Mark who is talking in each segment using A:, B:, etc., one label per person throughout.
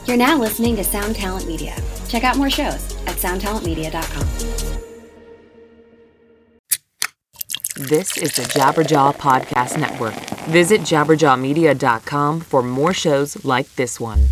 A: You're now listening to Sound Talent Media. Check out more shows at soundtalentmedia.com.
B: This is the Jabberjaw Podcast Network. Visit jabberjawmedia.com for more shows like this one.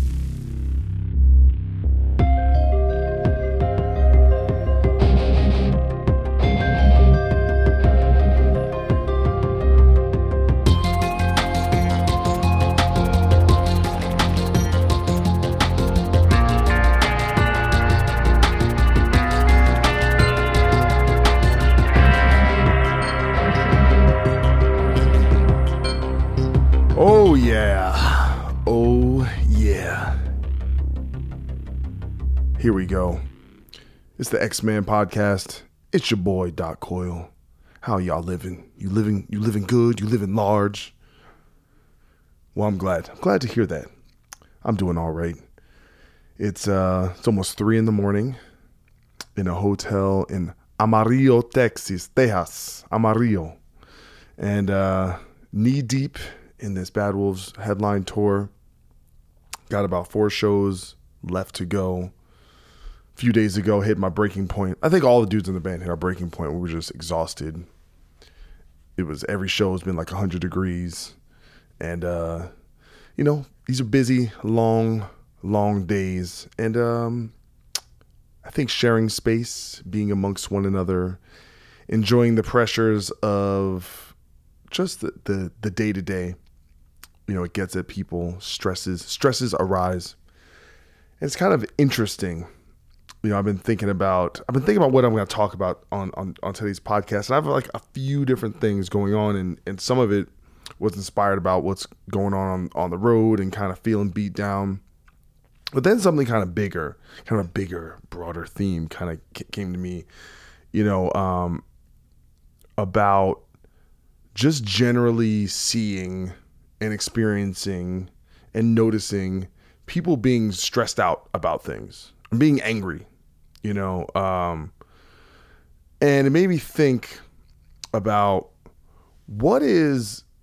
C: Oh yeah. Oh yeah. Here we go. It's the X-Man podcast. It's your boy Doc Coyle. How y'all living? You living good? You living large? Well, I'm glad to hear that. I'm doing all right. It's almost 3 a.m. in a hotel in Amarillo, Texas. Amarillo. And knee deep in this Bad Wolves headline tour. Got about 4 shows left to go. A few days ago, hit my breaking point. I think all the dudes in the band hit our breaking point. We were just exhausted. It was every show has been like 100 degrees. And, these are busy, long days. And I think sharing space, being amongst one another, enjoying the pressures of just the day-to-day. It gets at people. Stresses arise. And it's kind of interesting. I've been thinking about what I'm going to talk about on today's podcast. And I have like a few different things going on, and some of it was inspired about what's going on the road and kind of feeling beat down. But then something kind of bigger, broader theme kind of came to me, about just generally seeing and experiencing and noticing people being stressed out about things and being angry, and it made me think about what are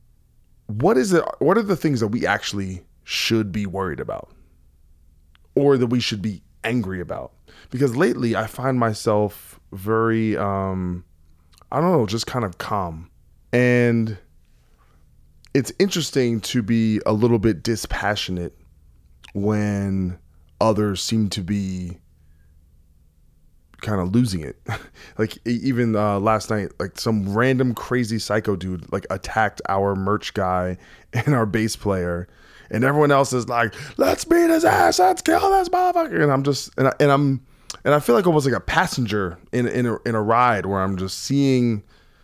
C: the things that we actually should be worried about or that we should be angry about? Because lately I find myself very, just kind of calm. And it's interesting to be a little bit dispassionate when others seem to be kind of losing it. Like even last night, like some random crazy psycho dude like attacked our merch guy and our bass player, and everyone else is like, "Let's beat his ass, let's kill this motherfucker." And I'm just and I feel like almost like a passenger in a ride where I'm just seeing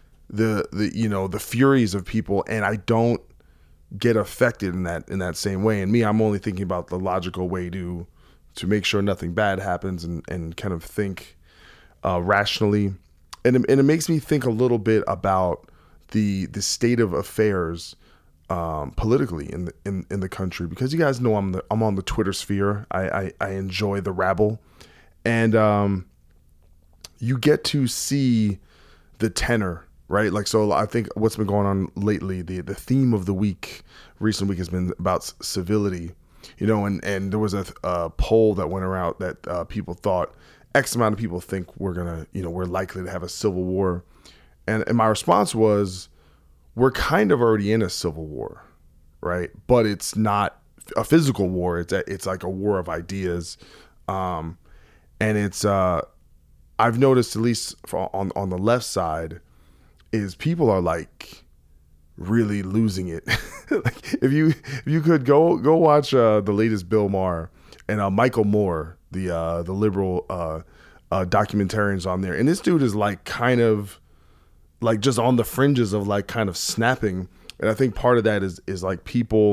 C: the furies of people, and I don't get affected in that same way. And me, I'm only thinking about the logical way to make sure nothing bad happens and kind of think rationally. And it makes me think a little bit about the state of affairs politically in the country, because you guys know I'm on the Twitter sphere. I enjoy the rabble, and you get to see the tenor. Right. Like, so I think what's been going on lately, the theme of the recent week has been about civility, and there was a poll that went around that people thought X amount of people think we're likely to have a civil war. And my response was, we're kind of already in a civil war. Right. But it's not a physical war. It's like a war of ideas. And it's I've noticed, at least on the left side, is people are like really losing it. Like if you could go watch the latest Bill Maher and Michael Moore, the liberal documentarians on there, and this dude is like kind of like just on the fringes of like kind of snapping. And I think part of that is like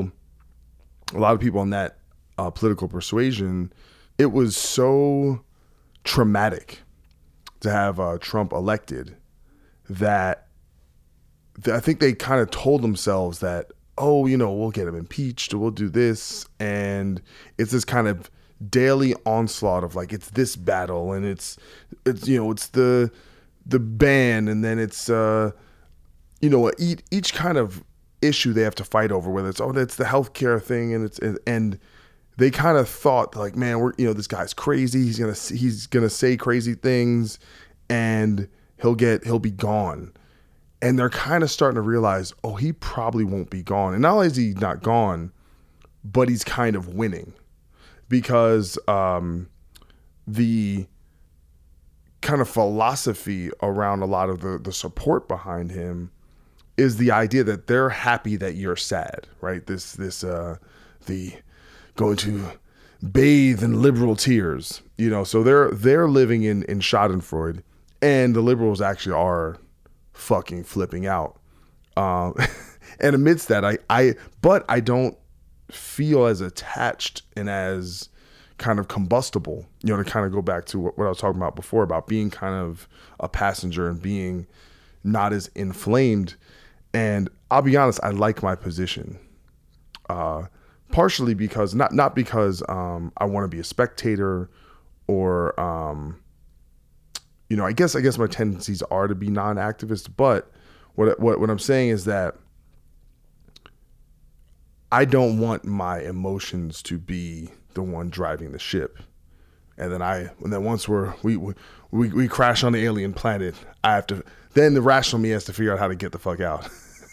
C: a lot of people in that political persuasion, it was so traumatic to have Trump elected that I think they kind of told themselves that, we'll get him impeached, or we'll do this. And it's this kind of daily onslaught of like, it's this battle, and it's the ban, and then it's each kind of issue they have to fight over, whether it's the healthcare thing, and they kind of thought like, man, this guy's crazy. He's gonna say crazy things, and he'll be gone. And they're kind of starting to realize, oh, he probably won't be gone. And not only is he not gone, but he's kind of winning, because the kind of philosophy around a lot of the support behind him is the idea that they're happy that you're sad, right? The going to bathe in liberal tears, so they're living in Schadenfreude, and the liberals actually are fucking flipping out. And amidst that, I don't feel as attached and as kind of combustible, to kind of go back to what I was talking about before about being kind of a passenger and being not as inflamed. And I'll be honest, I like my position, partially because not because I want to be a spectator, or I guess my tendencies are to be non-activist, but what I'm saying is that I don't want my emotions to be the one driving the ship. And then once we crash on the alien planet, then the rational me has to figure out how to get the fuck out.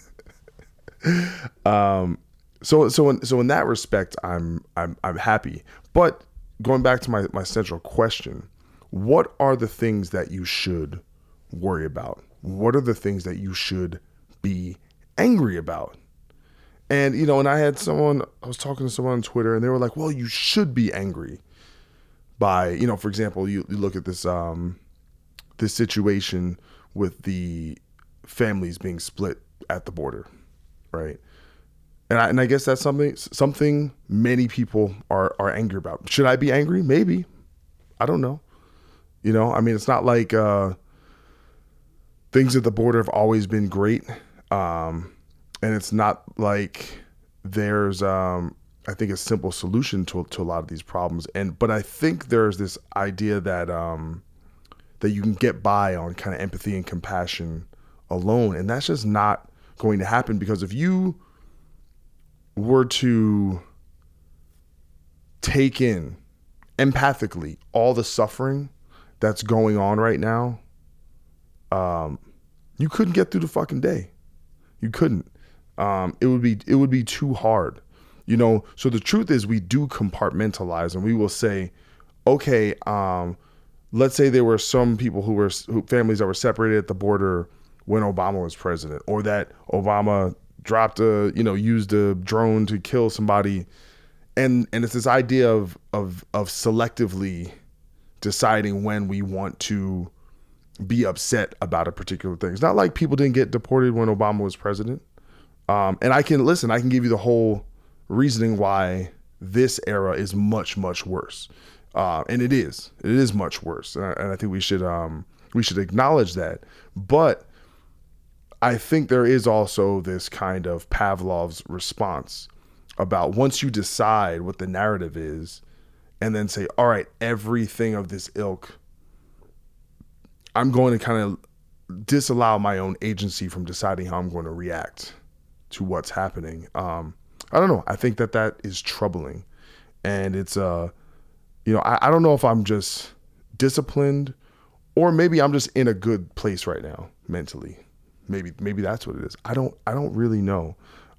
C: So in that respect, I'm happy. But going back to my central question, what are the things that you should worry about? What are the things that you should be angry about? And, and I was talking to someone on Twitter, and they were like, well, you should be angry by, for example, you look at this situation with the families being split at the border, right? And I guess that's something many people are angry about. Should I be angry? Maybe. I don't know. It's not like things at the border have always been great. And it's not like there's, I think, a simple solution to a lot of these problems. But I think there's this idea that that you can get by on kind of empathy and compassion alone, and that's just not going to happen, because if you were to take in empathically all the suffering that's going on right now, you couldn't get through the fucking day. You couldn't. It would be too hard, So the truth is, we do compartmentalize, and we will say, okay, let's say there were some people families that were separated at the border when Obama was president, or that Obama used a drone to kill somebody, and it's this idea of selectively deciding when we want to be upset about a particular thing. It's not like people didn't get deported when Obama was president. And I can give you the whole reasoning why this era is much, much worse. And it is much worse. And I think we should acknowledge that. But I think there is also this kind of Pavlov's response about once you decide what the narrative is, and then say, all right, everything of this ilk, I'm going to kind of disallow my own agency from deciding how I'm going to react to what's happening. I don't know. I think that is troubling. And it's, I don't know if I'm just disciplined, or maybe I'm just in a good place right now mentally. Maybe that's what it is. I don't really know.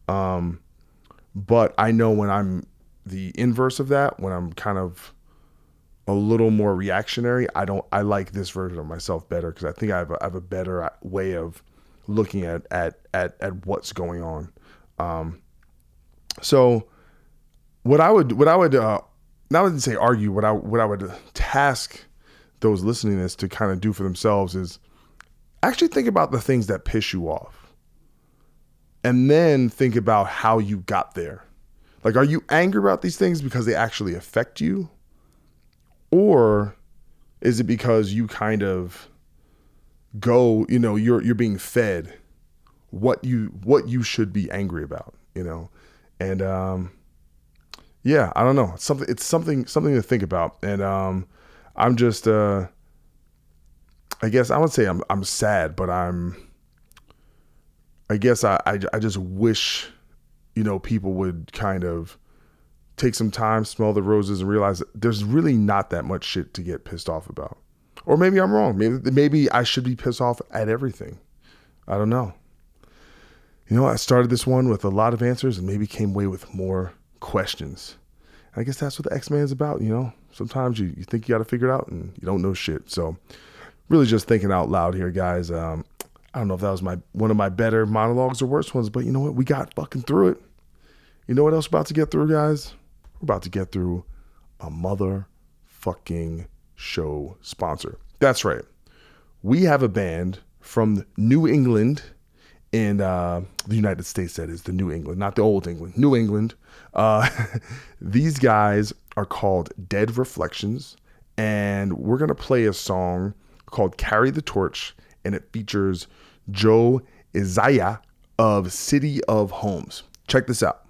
C: But I know when I'm the inverse of that, when I'm kind of a little more reactionary, I like this version of myself better, because I think I have a better way of looking at what's going on. So what I would not to say argue, what I would task those listening to this to kind of do for themselves is actually think about the things that piss you off, and then think about how you got there. Like, are you angry about these things because they actually affect you? Or is it because you kind of go, you're being fed what you should be angry about, And yeah, I don't know. It's something to think about. And I'm just I guess I would say I'm sad, but I guess I just wish, people would kind of take some time, smell the roses, and realize that there's really not that much shit to get pissed off about. Or maybe I'm wrong. Maybe I should be pissed off at everything. I don't know. You know, I started this one with a lot of answers and maybe came away with more questions. I guess that's what the X-Man is about, you know? Sometimes you think you got to figure it out and you don't know shit. So really just thinking out loud here, guys. I don't know if that was one of my better monologues or worse ones, but you know what? We got fucking through it. You know what else we're about to get through, guys? We're about to get through a motherfucking show sponsor. That's right. We have a band from New England in the United States, that is, the New England, not the old England, New England. These guys are called Dead Reflections, and we're going to play a song called Carry the Torch, and it features Joe Isaiah of City of Homes. Check this out.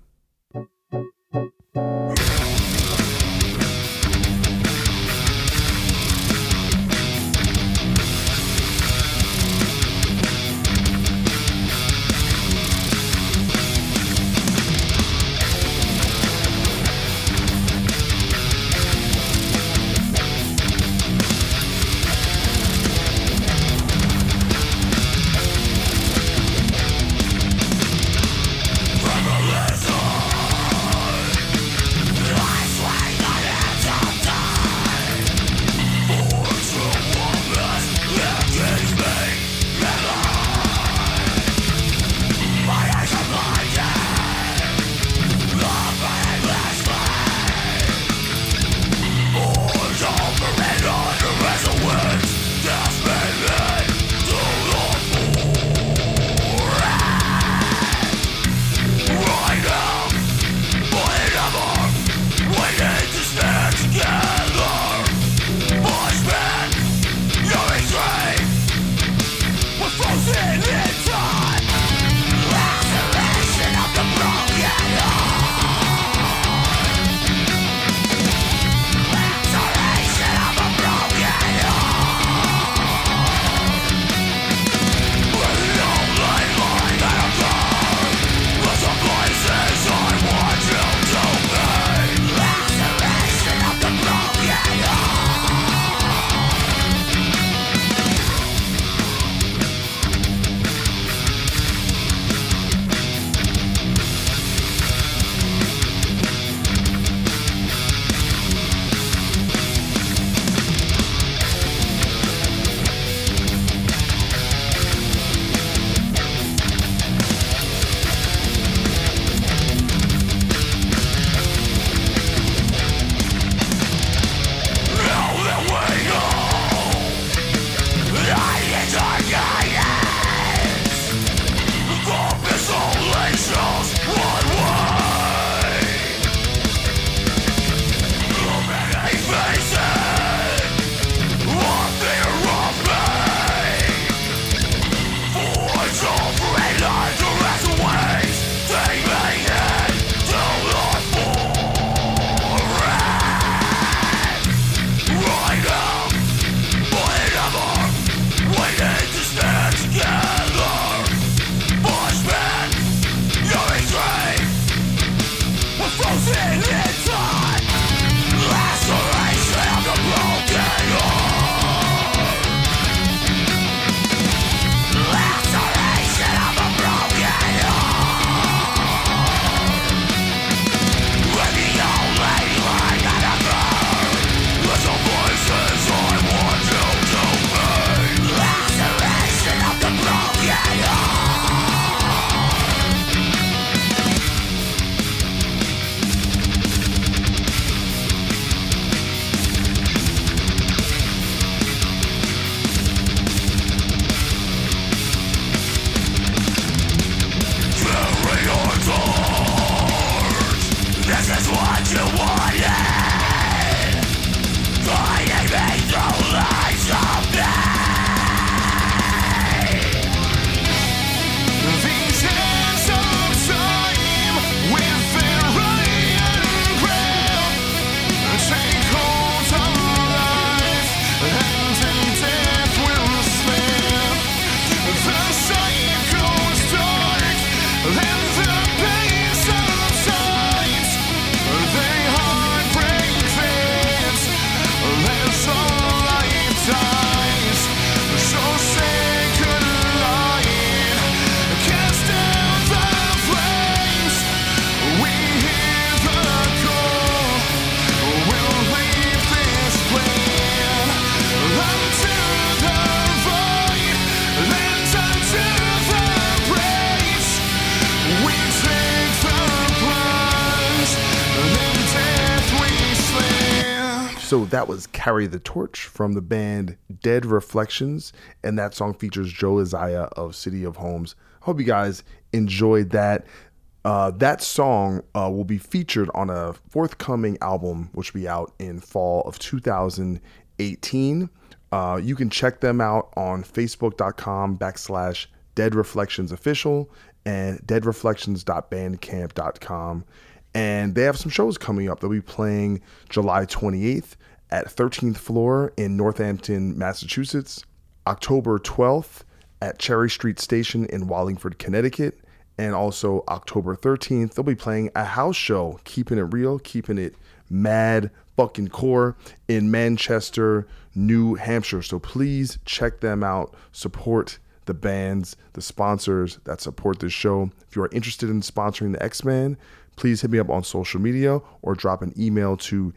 C: So that was Carry the Torch from the band Dead Reflections, and that song features Joe Isaiah of City of Homes. Hope you guys enjoyed that. That song will be featured on a forthcoming album, which will be out in fall of 2018. You can check them out on facebook.com/Dead Reflections Official and deadreflections.bandcamp.com. And they have some shows coming up. They'll be playing July 28th at 13th Floor in Northampton, Massachusetts, October 12th at Cherry Street Station in Wallingford, Connecticut, and also October 13th, they'll be playing a house show, keeping it real, keeping it mad fucking core in Manchester, New Hampshire. So please check them out, support the bands, the sponsors that support this show. If you are interested in sponsoring the X-Man, please hit me up on social media or drop an email to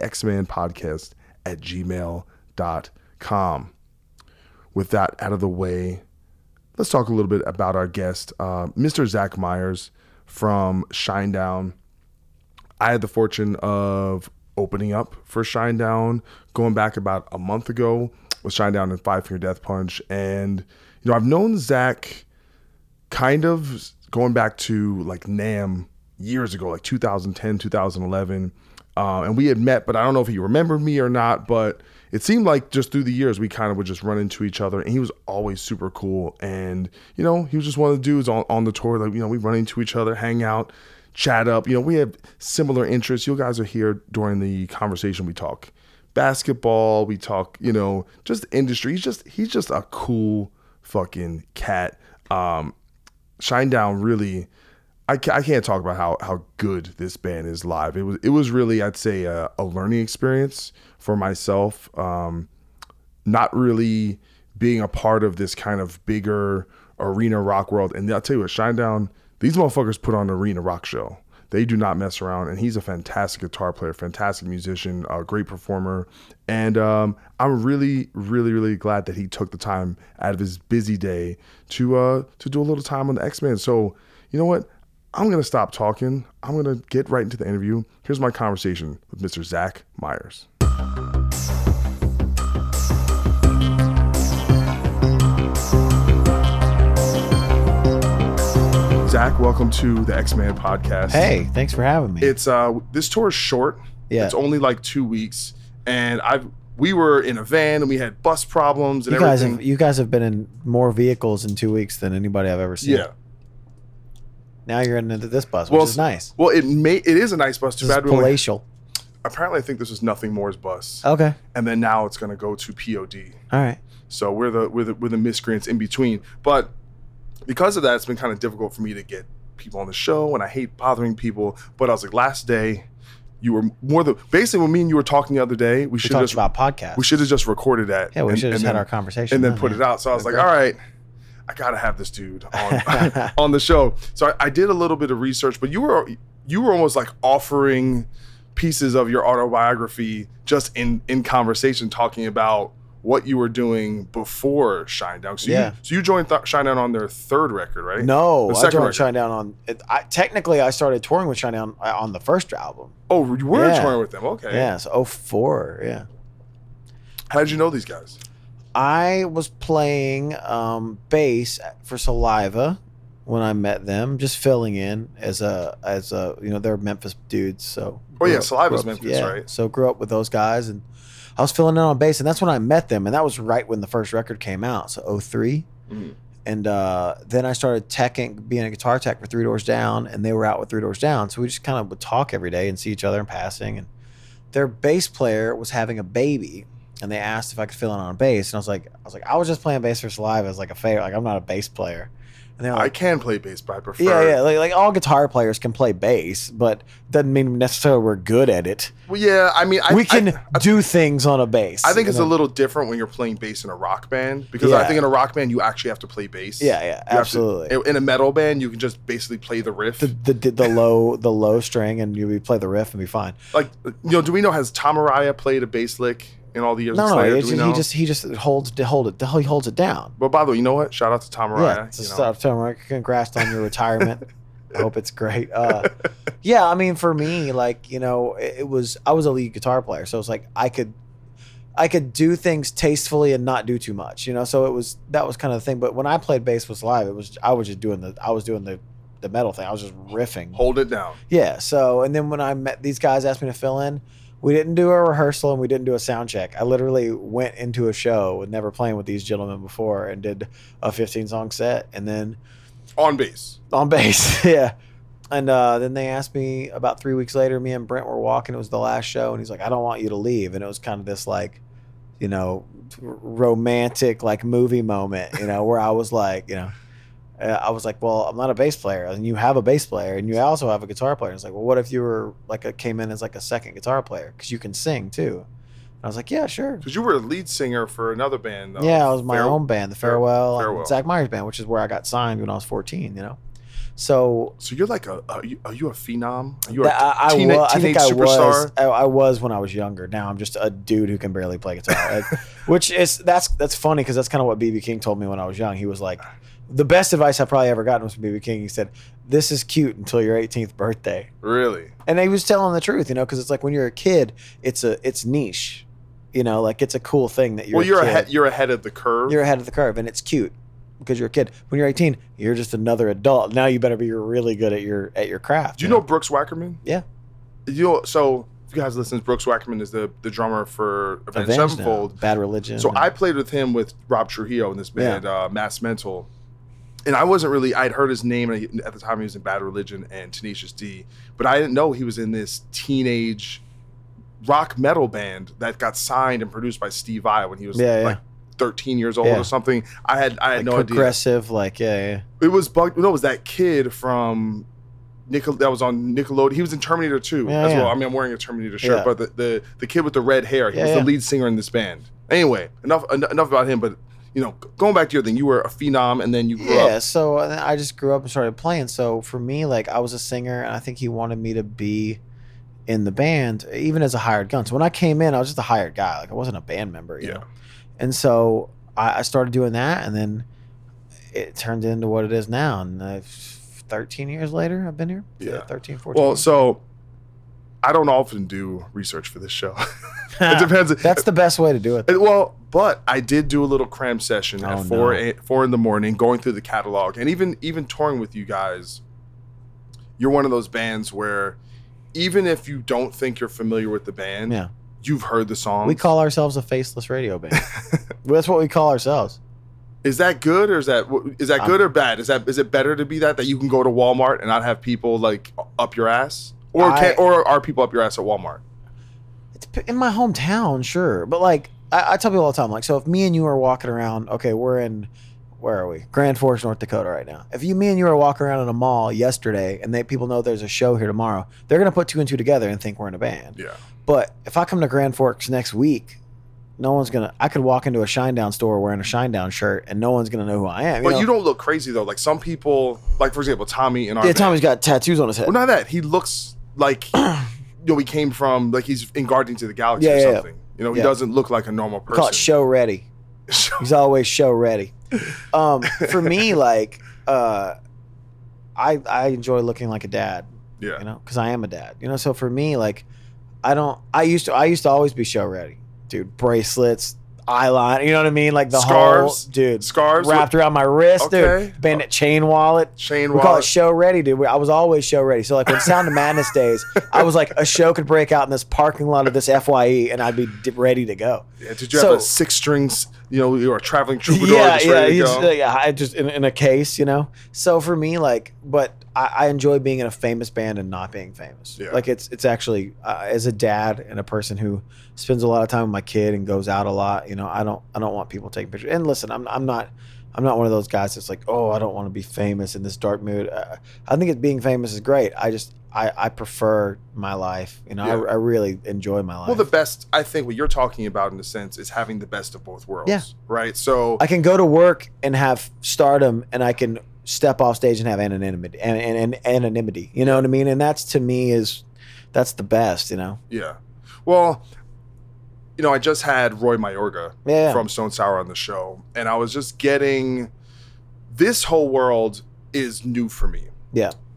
C: thexmanpodcast@gmail.com. With that out of the way, let's talk a little bit about our guest, Mr. Zach Myers from Shinedown. I had the fortune of opening up for Shinedown going back about a month ago with Shinedown and Five Finger Death Punch. And, you know, I've known Zach kind of going back to like NAMM years ago, like 2010, 2011. And we had met, but I don't know if he remembered me or not, but it seemed like just through the years, we kind of would just run into each other, and he was always super cool. And, you know, he was just one of the dudes on the tour that, you know, we run into each other, hang out, chat up. You know, we have similar interests. You guys are here during the conversation. We talk basketball, we talk, you know, just industry. He's just a cool fucking cat. Shinedown really, I can't talk about how good this band is live. It was really, I'd say, a learning experience for myself. Not really being a part of this kind of bigger arena rock world. And I'll tell you what, Shinedown, these motherfuckers put on an arena rock show. They do not mess around. And he's a fantastic guitar player, fantastic musician, a great performer. And I'm really, really, really glad that he took the time out of his busy day to do a little time on the X-Men. So, you know what? I'm going to stop talking. I'm going to get right into the interview. Here's my conversation with Mr. Zach Myers. Zach, welcome to the X-Man podcast.
D: Hey, thanks for having me.
C: It's this tour is short.
D: Yeah.
C: It's only like 2 weeks, and we were in a van and we had bus problems and everything.
D: You guys have been in more vehicles in 2 weeks than anybody I've ever seen.
C: Yeah.
D: Now you're into this bus, which is nice.
C: Well, it is a nice bus. Too bad.
D: Palatial.
C: Apparently, I think this was Nothing More's bus.
D: Okay.
C: And then now it's going to go to POD.
D: All right.
C: So we're the miscreants in between. But because of that, it's been kind of difficult for me to get people on the show, and I hate bothering people. But I was like, last day, you were basically when me and you were talking the other day, we should
D: talked
C: just
D: about podcasts.
C: We should have just recorded that.
D: Yeah, we should have just had our conversation
C: and then put it out. So I was like, all right, I gotta have this dude on on the show. So I did a little bit of research, but you were almost like offering pieces of your autobiography just in conversation, talking about what you were doing before Shinedown. So you joined Shinedown on their third record, right?
D: No,
C: I
D: joined Shinedown on. Technically, I started touring with Shinedown on the first album.
C: Oh, you were touring with them? Okay.
D: Yeah, so 2004. Yeah.
C: How did you know these guys?
D: I was playing bass for Saliva when I met them, just filling in as a you know, they're Memphis dudes. So
C: Saliva's Memphis, right?
D: So grew up with those guys, and I was filling in on bass, and that's when I met them, and that was right when the first record came out, so 2003. Mm-hmm. And then I started being a guitar tech for Three Doors Down, and they were out with Three Doors Down, so we just kind of would talk every day and see each other in passing. And their bass player was having a baby, and they asked if I could fill in on bass, and I was like, I was just playing bass for Saliva as like a favor, like I'm not a bass player. And they're like,
C: I can play bass, but I prefer.
D: Yeah, like all guitar players can play bass, but doesn't mean necessarily we're good at it.
C: Well, yeah, I mean,
D: we can do things on a bass.
C: I think it's a little different when you're playing bass in a rock band, because I think in a rock band you actually have to play bass.
D: Yeah, absolutely.
C: In a metal band, you can just basically play the riff,
D: the low string, and you play the riff and be fine.
C: Like, you know, do we know, has Tom Araya played a bass lick in all the years?
D: No, he just holds it down.
C: But by the way, you know what? Shout out to Tom Araya.
D: Yeah, Tom Araya. Congrats on your retirement. I hope it's great. Yeah, I mean, for me, like, you know, I was a lead guitar player, so it's like I could do things tastefully and not do too much, you know. So that was kind of the thing. But when I played Bass Was Live, I was doing the metal thing. I was just riffing.
C: Hold it down.
D: Yeah. So, and then when I met these guys, asked me to fill in. We didn't do a rehearsal and we didn't do a sound check. I literally went into a show with never playing with these gentlemen before and did a 15-song set, and then
C: On bass.
D: Yeah. And then they asked me about 3 weeks later. Me and Brent were walking. It was the last show, and he's like, "I don't want you to leave." And it was kind of this like, you know, romantic like movie moment, you know, where I was like, you know, I was like, well, I'm not a bass player, and you have a bass player, and you also have a guitar player. And it's like, well, what if you were like came in as like a second guitar player because you can sing too? And I was like, yeah, sure.
C: Because you were a lead singer for another band.
D: Yeah, I was my own band, the Farewell,
C: Farewell.
D: and Zach Myers Band, which is where I got signed when I was 14. You know, so
C: you're like are you a phenom? Are you
D: I
C: teenage superstar?
D: I was when I was younger. Now I'm just a dude who can barely play guitar, which is that's funny because that's kind of what BB King told me when I was young. He was like, the best advice I probably ever gotten was from BB King. He said, "This is cute until your 18th birthday."
C: Really?
D: And he was telling the truth, you know, because it's like when you're a kid, it's niche, you know, like it's a cool thing that you're.
C: Well, you're ahead of the curve.
D: You're ahead of the curve, and it's cute because you're a kid. When you're 18, you're just another adult. Now you better be really good at your craft.
C: Do you know Brooks Wackerman?
D: Yeah.
C: So if you guys listen, Brooks Wackerman is the drummer for Avenged Sevenfold.
D: Bad Religion.
C: So I played with him with Rob Trujillo in this band, Mass Mental. And I wasn't really, I'd heard his name at the time. He was in Bad Religion and Tenacious D, but I didn't know he was in this teenage rock metal band that got signed and produced by Steve Vai when he was 13 years old or something. I had
D: like
C: no idea.
D: Progressive, like it
C: was it was that kid from that was on Nickelodeon. He was in Terminator 2 as well. I mean, I'm wearing a Terminator shirt, but the kid with the red hair, he was the lead singer in this band. Anyway, enough about him, but. You know, going back to your thing, you were a phenom and then you grew up.
D: Yeah, so I just grew up and started playing. So for me, like, I was a singer, and I think he wanted me to be in the band, even as a hired gun. So when I came in, I was just a hired guy. Like, I wasn't a band member, you know? And so I started doing that, and then it turned into what it is now. And 13 years later, I've been here.
C: Yeah.
D: 13, 14
C: Well,
D: years.
C: so I don't often do research for this show. It depends.
D: That's the best way to do it.
C: Well, but I did do a little cram session at 4 in the morning, going through the catalog, and even touring with you guys. You're one of those bands where, even if you don't think you're familiar with the band, you've heard the songs.
D: We call ourselves a faceless radio band. That's what we call ourselves.
C: Is that good, or is that good or bad? Is it better to be that you can go to Walmart and not have people like up your ass, or are people up your ass at Walmart?
D: In my hometown, sure. But like, I tell people all the time, like, so if me and you are walking around, okay, we're in, where are we? Grand Forks, North Dakota right now. If me and you are walking around in a mall yesterday and people know there's a show here tomorrow, they're going to put two and two together and think we're in a band.
C: Yeah.
D: But if I come to Grand Forks next week, no one's going to, I could walk into a Shinedown store wearing a Shinedown shirt and no one's going to know who I am.
C: But you don't look crazy though. Like some people, like for example, Tommy in our band.
D: Tommy's got tattoos on his head.
C: Well, not that. He looks like... he came from, like, he's in Guardians of the Galaxy or something. You know, he doesn't look like a normal person.
D: We call it show ready. He's always show ready. For me, like, I enjoy looking like a dad.
C: Yeah.
D: You know, because I am a dad. You know, so for me, like, I used to always be show ready, dude. Bracelets, eyeliner, you know what I mean? Like the
C: scarves,
D: scarves wrapped around my wrist, dude. Bandit chain wallet.
C: We
D: call it show ready, dude. I was always show ready. So like when Sound of Madness days, I was like, a show could break out in this parking lot of this FYE, and I'd be ready to go.
C: Yeah, did you have a 6 strings? You know, you were a traveling troubadour.
D: I just in a case, you know. So for me, like, but I enjoy being in a famous band and not being famous.
C: Yeah.
D: Like it's actually as a dad and a person who spends a lot of time with my kid and goes out a lot. You know, I don't want people taking pictures. And listen, I'm not one of those guys that's like, oh, I don't want to be famous in this dark mood. I think being famous is great. I prefer my life. You know, I really enjoy my life.
C: Well, the best, I think what you're talking about in a sense is having the best of both worlds.
D: Yeah.
C: Right. So
D: I can go to work and have stardom, and I can step off stage and have anonymity. You know what I mean? And that's, to me, that's the best, you know?
C: Yeah. Well, you know, I just had Roy Mayorga from Stone Sour on the show, and I was just getting, this whole world is new for me.
D: Yeah.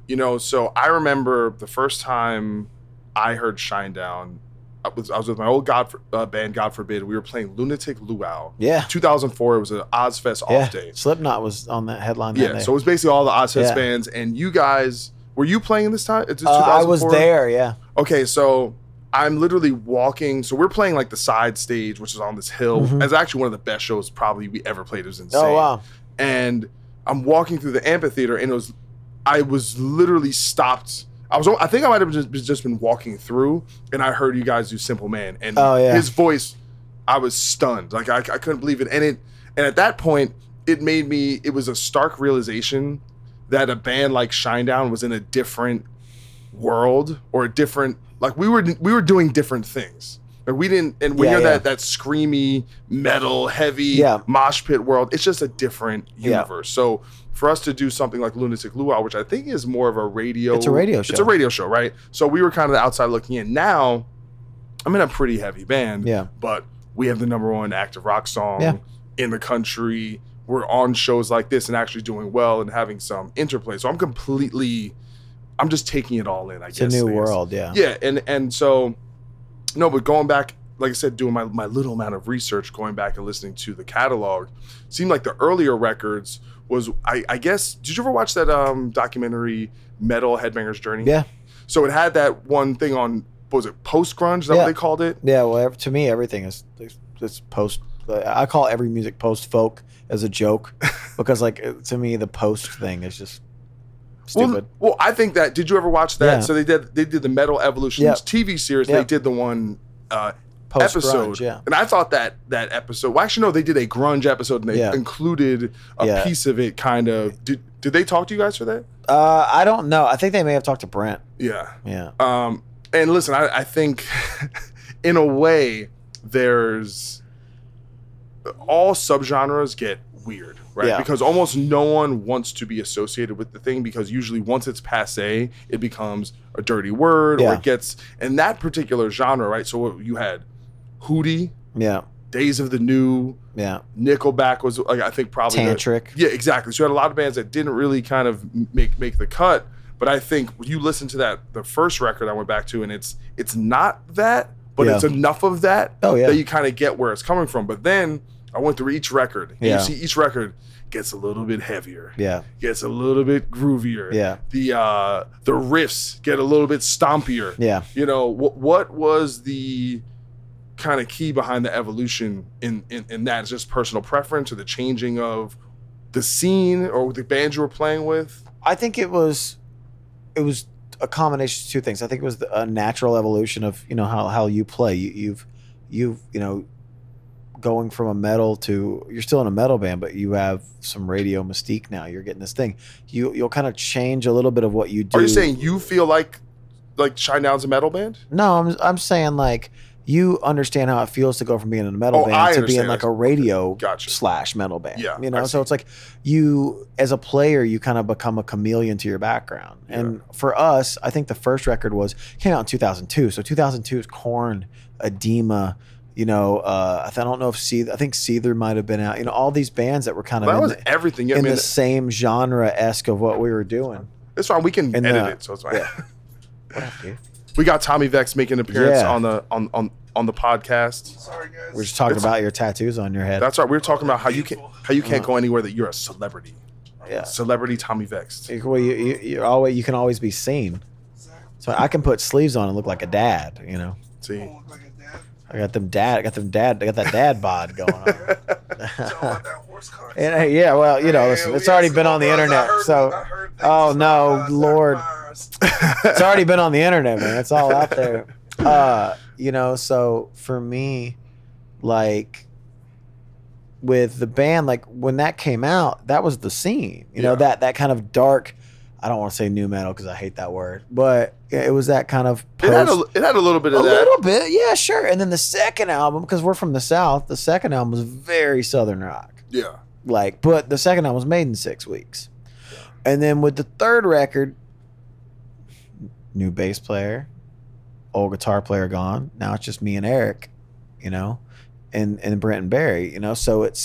C: You know, so I remember the first time I heard Shinedown, I was with my old band, God Forbid. We were playing Lunatic Luau.
D: Yeah.
C: 2004, it was an Ozfest off day.
D: Slipknot was on that headline that day.
C: So it was basically all the Ozfest bands. And you guys, were you playing this time? It's 2004?
D: I was there, yeah.
C: Okay, so I'm literally walking. So we're playing like the side stage, which is on this hill.
D: Mm-hmm.
C: It's actually one of the best shows probably we ever played. It was insane.
D: Oh, wow.
C: And I'm walking through the amphitheater, and I was literally stopped. I think I might have just been walking through, and I heard you guys do Simple Man, and his voice, I was stunned. Like I couldn't believe it. And at that point, it was a stark realization that a band like Shinedown was in a different world, or a different, like we were doing different things. Like we didn't, and when you're that screamy metal heavy mosh pit world, it's just a different universe. So for us to do something like Lunatic Luau, which I think is more of a radio,
D: it's a radio show.
C: It's a radio show, right? So we were kind of the outside looking in. Now I'm in a pretty heavy band, but we have the #1 active rock song in the country. We're on shows like this and actually doing well and having some interplay. So I'm just taking it all in, I guess.
D: It's a new world, yeah.
C: Yeah, and so, no, but going back, like I said, doing my little amount of research, going back and listening to the catalog, seemed like the earlier records was, I guess, did you ever watch that documentary, Metal Headbanger's Journey?
D: Yeah.
C: So it had that one thing on, what was it, post-grunge? Is that what they called it?
D: Yeah, well, to me, everything is post. I call every music post-folk as a joke because, like, to me, the post thing is just stupid.
C: Well, I think that, did you ever watch that?
D: Yeah.
C: So they did the Metal Evolutions TV series. They did the one episode.
D: Yeah.
C: And I thought that episode, well, actually, no, they did a grunge episode and they included a piece of it kind of. Did they talk to you guys for that?
D: I don't know. I think they may have talked to Brent.
C: Yeah.
D: Yeah.
C: And listen, I think in a way, there's all subgenres get weird, right?
D: Yeah.
C: Because almost no one wants to be associated with the thing, because usually once it's passe, it becomes a dirty word or it gets, in that particular genre, right? So you had Hootie, Days of the New, Nickelback was, like, I think probably
D: Tantric.
C: Exactly. So you had a lot of bands that didn't really kind of make the cut. But I think when you listen to the first record I went back to, and it's not that, but it's enough of that that you kind of get where it's coming from. But then I went through each record, and you see each record gets a little bit heavier, gets a little bit groovier, the riffs get a little bit stompier. You know, what was the kind of key behind the evolution in that? Is just personal preference, or the changing of the scene, or the bands you were playing with?
D: I think it was a combination of two things. I think it was a natural evolution of, you know, how you play. You've you know, going from a metal to, you're still in a metal band, but you have some radio mystique now. You're getting this thing. You'll kind of change a little bit of what you do.
C: Are you saying you feel like Shinedown's a metal band?
D: No, I'm saying, like, you understand how it feels to go from being in a metal band to being like a radio / metal band. Yeah, you know, so it's like you, as a player, you kind of become a chameleon to your background. Yeah. And for us, I think the first record came out in 2002. So 2002 is Korn, Edema. You know, I don't know if I think Seether might have been out. You know, all these bands that were kind of
C: everything
D: in the same genre-esque of what we were doing.
C: It's fine. We can edit it, so it's fine.
D: Yeah. What up, dude?
C: We got Tommy Vex making an appearance on the podcast.
E: Sorry, guys.
D: We're just talking about your tattoos on your head.
C: That's right. We were talking about how you can't go anywhere that you're a celebrity.
D: Yeah.
C: Celebrity Tommy Vex.
D: Well, you can always be seen. So I can put sleeves on and look like a dad. You know.
C: See.
E: Look like a dad.
D: I got that dad bod going on. And, yeah, well, you know, listen, it's already been on the internet. So, oh no, Lord, it's already been on the internet, man. It's all out there. You know, so for me, like, with the band, like, when that came out, that was the scene. You know, that kind of dark, I don't want to say new metal because I hate that word, but it was that kind of
C: it had a little bit of that.
D: A little bit, yeah, sure. And then the second album, because we're from the South, the second album was very Southern rock.
C: Yeah.
D: Like, but the second album was made in 6 weeks. Yeah. And then with the third record, new bass player, old guitar player gone. Now it's just me and Eric, you know, and Brent and Barry, you know. So it's,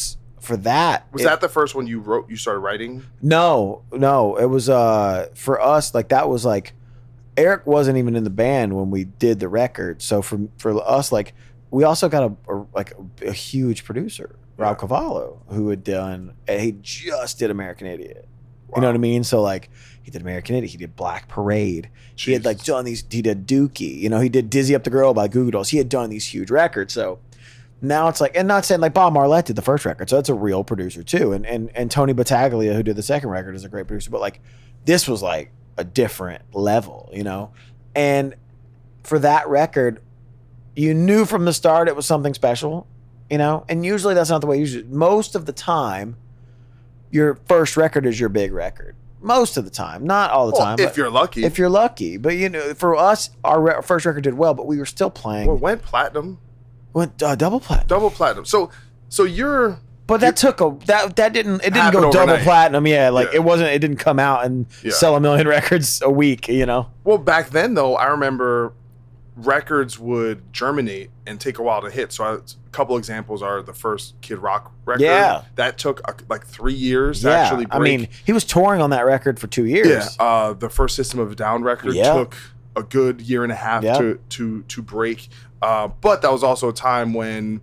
D: for that.
C: Was that the first one you started writing?
D: No. It was for us, like that was like Eric wasn't even in the band when we did the record. So for us, like we also got a huge producer, Rob Cavallo, who he just did American Idiot. Wow. You know what I mean? So like he did American Idiot, he did Black Parade. Jesus. He had like done he did Dookie, you know, he did Dizzy Up the Girl by Goo Goo Dolls. He had done these huge records. So now it's like, and not saying like Bob Marlette did the first record, so that's a real producer too. And Tony Battaglia, who did the second record, is a great producer. But like this was like a different level, you know? And for that record, you knew from the start it was something special, you know? And usually that's not the way most of the time, your first record is your big record. Most of the time, not all the time.
C: If you're lucky.
D: If you're lucky. But, you know, for us, our first record did well, but we were still playing.
C: Well, it went platinum.
D: Went double platinum.
C: Double platinum. So you're...
D: But that didn't go
C: overnight.
D: double platinum. Yeah, like it didn't come out and sell 1 million records a week, you know?
C: Well, back then though, I remember records would germinate and take a while to hit. So a couple examples are the first Kid Rock record. Yeah. That took like 3 years to actually break.
D: I mean, he was touring on that record for 2 years.
C: Yeah. The first System of a Down record took a good year and a half to break. But that was also a time when,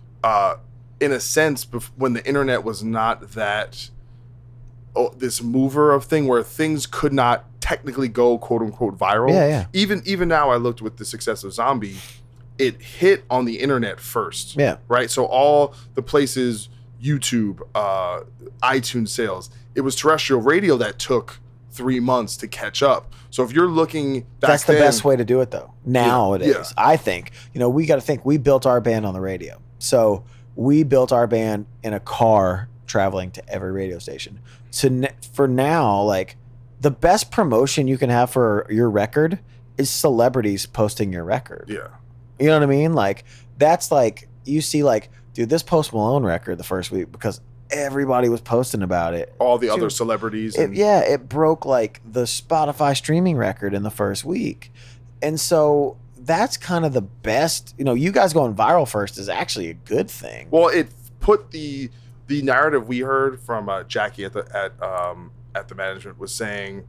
C: in a sense, when the internet was not that this mover of thing where things could not technically go quote unquote viral.
D: Yeah.
C: Even now, I looked with the success of Zombie, it hit on the internet first.
D: Yeah.
C: Right. So all the places, YouTube, iTunes sales, it was terrestrial radio that took 3 months to catch up. So if you're looking back
D: that's the best way to do it though. Nowadays,
C: Yeah.
D: I think, you know, we got to think we built our band on the radio. So we built our band in a car traveling to every radio station. For now, like the best promotion you can have for your record is celebrities posting your record.
C: Yeah.
D: You know what I mean? Like that's like, you see like, dude, this Post Malone record the first week because everybody was posting about it.
C: All the other celebrities.
D: It broke like the Spotify streaming record in the first week. And so that's kind of the best, you know, you guys going viral first is actually a good thing.
C: Well, it put the narrative we heard from Jackie at the management was saying,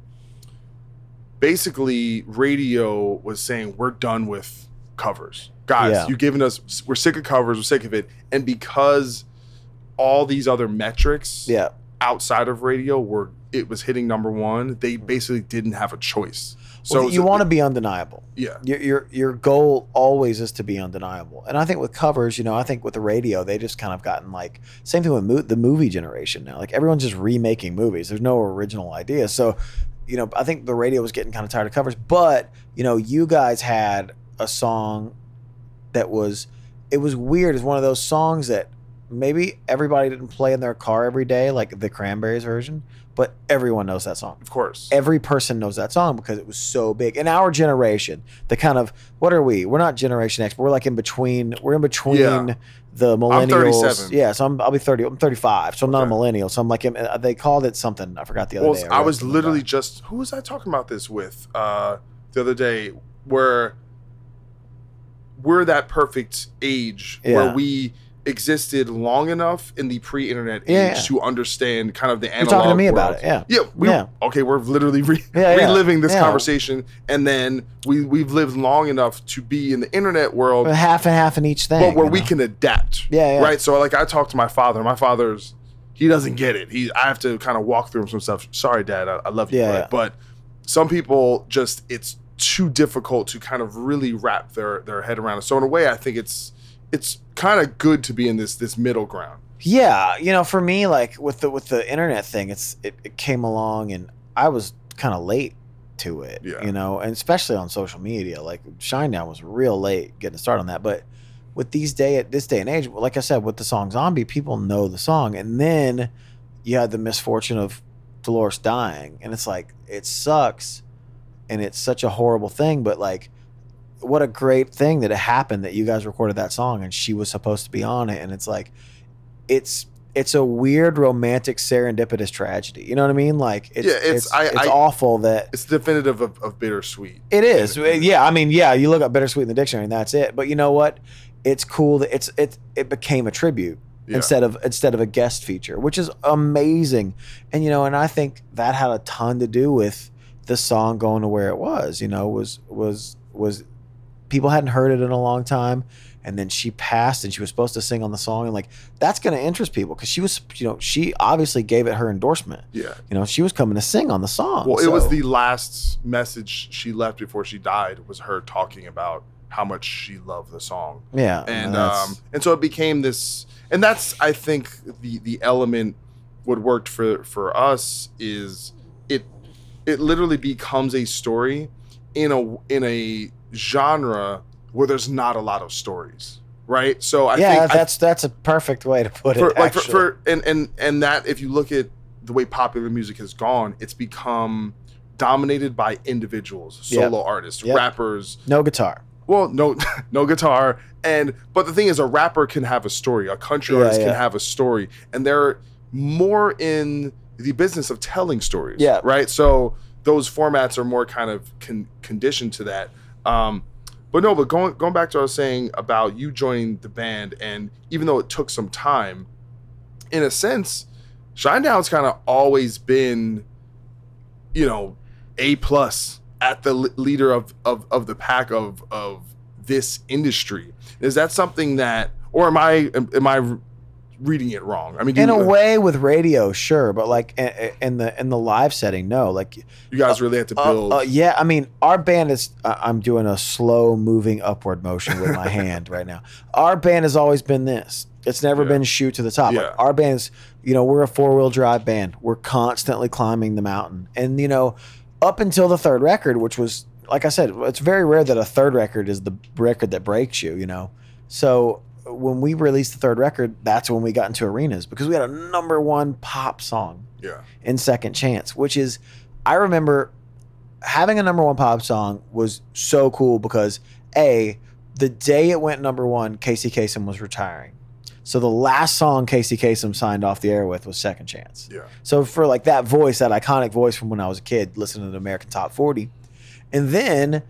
C: basically radio was saying, we're done with covers. Guys, you've given us, we're sick of covers, we're sick of it. And because all these other metrics outside of radio it was hitting number one, they basically didn't have a choice. So
D: you want to be undeniable.
C: Yeah.
D: Your goal always is to be undeniable. And I think with covers, you know, I think with the radio, they just kind of gotten like, same thing with the movie generation now. Like everyone's just remaking movies. There's no original idea. So, you know, I think the radio was getting kind of tired of covers. But, you know, you guys had a song that was weird. It's one of those songs that maybe everybody didn't play in their car every day, like the Cranberries version, but everyone knows that song.
C: Of course.
D: Every person knows that song because it was so big. In our generation, the kind of, what are we? We're not Generation X, but we're like in between. We're in between the millennials.
C: I'm 37.
D: Yeah, so I'll be 30. I'm 35, so I'm not a millennial. So I'm like, they called it something. I forgot the other day.
C: I was literally just, who was I talking about this with the other day, where we're that perfect age where we existed long enough in the pre-internet age to understand kind of the analog
D: You're talking to me
C: world.
D: about it,
C: Okay, we're literally reliving this conversation, and then we've lived long enough to be in the internet world,
D: half and half in each thing,
C: but where we can adapt. Right. So like I talked to my father. My father's, he doesn't get it. I have to kind of walk through some stuff. Sorry, Dad, I love you, but some people just, it's too difficult to kind of really wrap their head around it. So in a way, I think it's kind of good to be in this middle ground.
D: Yeah, you know, for me, like with the internet thing, it came along, and I was kind of late to it. Yeah. You know, and especially on social media, like Shinedown was real late getting started on that. But with this day and age, like I said, with the song Zombie, people know the song, and then you had the misfortune of Dolores dying, and it's like it sucks, and it's such a horrible thing, but like, what a great thing that it happened that you guys recorded that song and she was supposed to be on it. And it's like, it's a weird romantic serendipitous tragedy. You know what I mean? Like it's awful that
C: it's definitive of bittersweet.
D: It is. Yeah. I mean, yeah, you look up bittersweet in the dictionary and that's it. But you know what? It's cool that it became a tribute. instead of a guest feature, which is amazing. And and I think that had a ton to do with the song going to where it was. Was people hadn't heard it in a long time, and then she passed and she was supposed to sing on the song, and like that's going to interest people because she was she obviously gave it her endorsement. She was coming to sing on the song.
C: Well, it was the last message she left before she died, was her talking about how much she loved the song.
D: Yeah.
C: And so it became this, and that's, I think, the element what worked for us is it literally becomes a story in a genre where there's not a lot of stories, right? So I think
D: that's a perfect way to put it.
C: And that, if you look at the way popular music has gone, it's become dominated by individuals, solo artists, rappers,
D: no guitar.
C: Well, no guitar, but the thing is, a rapper can have a story, a country artist can have a story, and they're more in the business of telling stories, right? So those formats are more kind of conditioned to that. But going back to what I was saying about you joining the band, and even though it took some time, in a sense, Shinedown's kind of always been, A+ at the leader of the pack of this industry. Is that something that, or am I reading it wrong? I mean,
D: in a way with radio, sure, but like in the live setting, no. Like
C: you guys really had to build.
D: I mean, our band is. I'm doing a slow moving upward motion with my hand right now. Our band has always been this. It's never been shoot to the top.
C: Yeah.
D: Like our band is, we're a 4-wheel drive band. We're constantly climbing the mountain, and up until the third record, which was, like I said, it's very rare that a third record is the record that breaks you. So when we released the third record, that's when we got into arenas because we had a #1 pop song in Second Chance, which is, I remember having a #1 pop song was so cool because the day it went #1, Casey Kasem was retiring. So the last song Casey Kasem signed off the air with was Second Chance.
C: Yeah.
D: So for like that voice, that iconic voice from when I was a kid listening to the American Top 40, and then,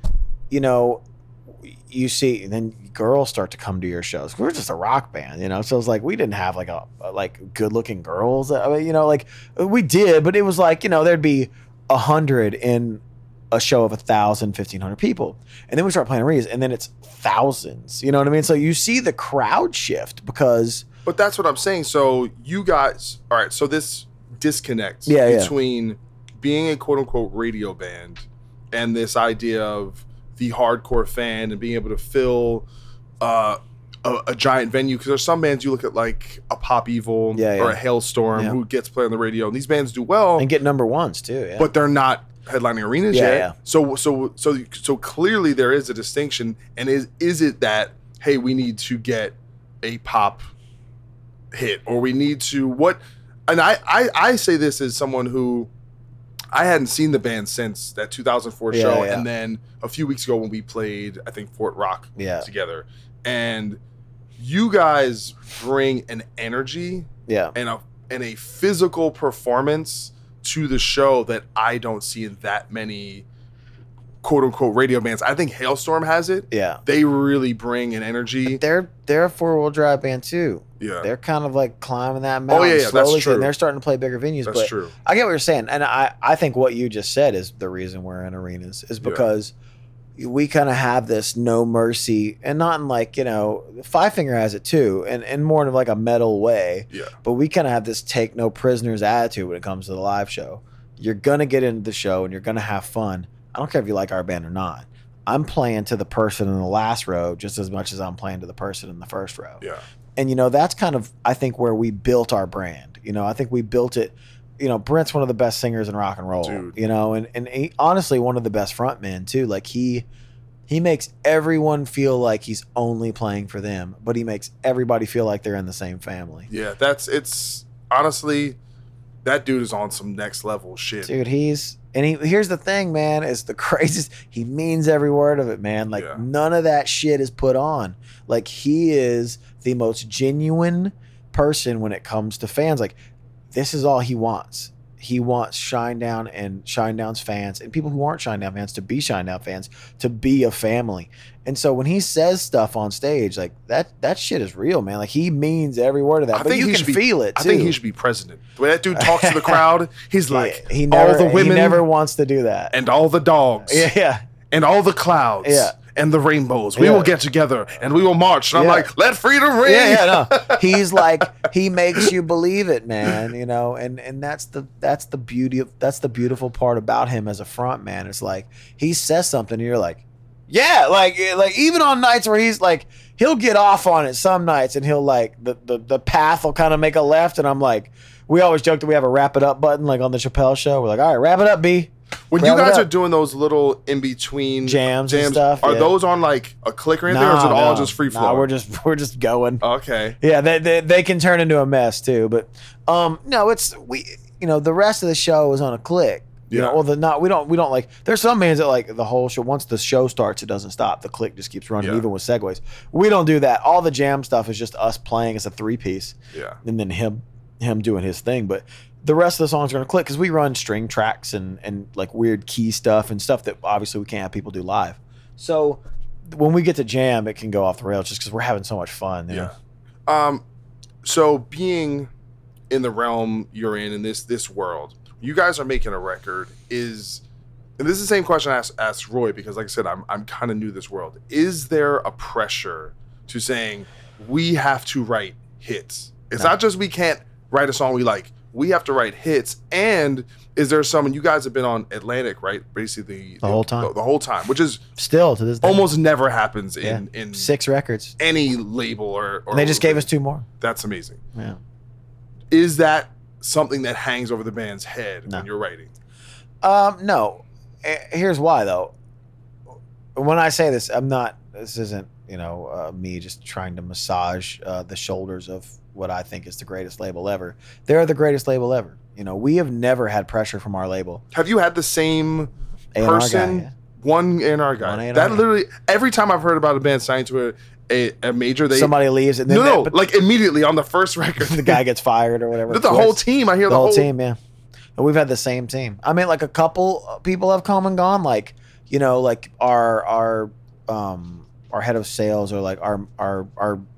D: you see, and then girls start to come to your shows. We're just a rock band, So it's like we didn't have like a good looking girls. I mean, like we did, but it was like there'd be 100 in a show of 1,000, 1,500 people, and then we start playing arenas, and then it's thousands. You know what I mean? So you see the crowd shift because.
C: But that's what I'm saying. So you guys, all right. So this disconnect between being a quote unquote radio band and this idea of the hardcore fan and being able to fill a giant venue, because there's some bands you look at like a Pop Evil or a Hailstorm who gets played on the radio, and these bands do well
D: and get #1s too,
C: but they're not headlining arenas yet. So clearly there is a distinction, and is it that, hey, we need to get a pop hit, or we need to what? And I say this as someone who, I hadn't seen the band since that 2004 show, and then a few weeks ago when we played, I think, Fort Rock together, and you guys bring an energy and a physical performance to the show that I don't see in that many quote unquote radio bands. I think Hailstorm has it. Yeah. They really bring an energy.
D: They're a 4-wheel drive band too.
C: Yeah.
D: They're kind of like climbing that mountain slowly.
C: That's true.
D: And they're starting to play bigger venues.
C: That's true.
D: I get what you're saying. And I think what you just said is the reason we're in arenas is because we kind of have this no mercy, and not in like, Five Finger has it too, and more in like a metal way.
C: Yeah.
D: But we kind of have this take no prisoners attitude when it comes to the live show. You're going to get into the show and you're going to have fun. I don't care if you like our band or not. I'm playing to the person in the last row just as much as I'm playing to the person in the first row.
C: Yeah.
D: And, that's kind of, I think, where we built our brand. I think we built it. Brent's one of the best singers in rock and roll.
C: Dude.
D: And he, honestly, one of the best frontmen too. Like he makes everyone feel like he's only playing for them, but he makes everybody feel like they're in the same family.
C: Yeah, it's honestly, that dude is on some next level shit.
D: Dude, here's the thing, man, is the craziest. He means every word of it, man. Like none of that shit is put on. Like he is the most genuine person when it comes to fans. Like this is all he wants. he wants Shinedown and Shinedown's fans and people who aren't Shinedown fans to be Shinedown fans, to be a family. And so when he says stuff on stage, like that shit is real, man. Like he means every word of that. But you can feel it too.
C: I think he should be president. The way that dude talks to the crowd, he's like,
D: he never,
C: all the women,
D: he never wants to do that.
C: and all the dogs,
D: Yeah.
C: and all the clouds,
D: Yeah.
C: and the rainbows. We will get together and we will march. And I'm
D: Yeah.
C: like, let freedom ring.
D: Yeah, no. He's like, he makes you believe it, man. You know, and that's the beautiful part about him as a front man. It's like he says something, and you're like, yeah, like even on nights where he's like, he'll get off on it some nights, and he'll like the path will kind of make a left, and I'm like, we always joke that we have a wrap it up button like on the Chappelle show. We're like, all right, wrap it up, B.
C: When you guys are doing those little in between
D: jams and stuff,
C: are those on like a click or anything, or is it all just free flow?
D: Nah, we're just going.
C: Okay.
D: Yeah, they can turn into a mess too, but no, the rest of the show is on a click. You know, we don't like. There's some bands that like the whole show. Once the show starts, it doesn't stop. The click just keeps running, even with segues. We don't do that. All the jam stuff is just us playing as a 3-piece.
C: Yeah,
D: and then him doing his thing, but. The rest of the songs are going to click because we run string tracks and like weird key stuff and stuff that obviously we can't have people do live. So when we get to jam, it can go off the rails just because we're having so much fun. You know?
C: So being in the realm you're in this world, you guys are making a record. And this is the same question I asked Roy, because like I said, I'm kind of new to this world. Is there a pressure to saying we have to write hits? It's not just we can't write a song we like. We have to write hits. And is there someone, you guys have been on Atlantic, right? Basically
D: the whole time.
C: The whole time, which is
D: still to this day
C: almost never happens in
D: 6 records.
C: Any label or
D: and they just gave us 2 more.
C: That's amazing.
D: Yeah.
C: Is that something that hangs over the band's head when you're writing?
D: No. Here's why though. When I say this, this isn't, me just trying to massage the shoulders of what I think is the greatest label ever. They're the greatest label ever. We have never had pressure from our label.
C: Have you had the same
D: A&R
C: person?
D: guy,
C: One A&R guy.
D: One A&R
C: that
D: guy.
C: literally, every time I've heard about a band signed to a major,
D: somebody leaves and then
C: like immediately on the first record,
D: the guy gets fired or whatever.
C: The whole team. I hear the whole
D: team. Yeah, and we've had the same team. I mean, like a couple people have come and gone. Like like our head of sales, or like our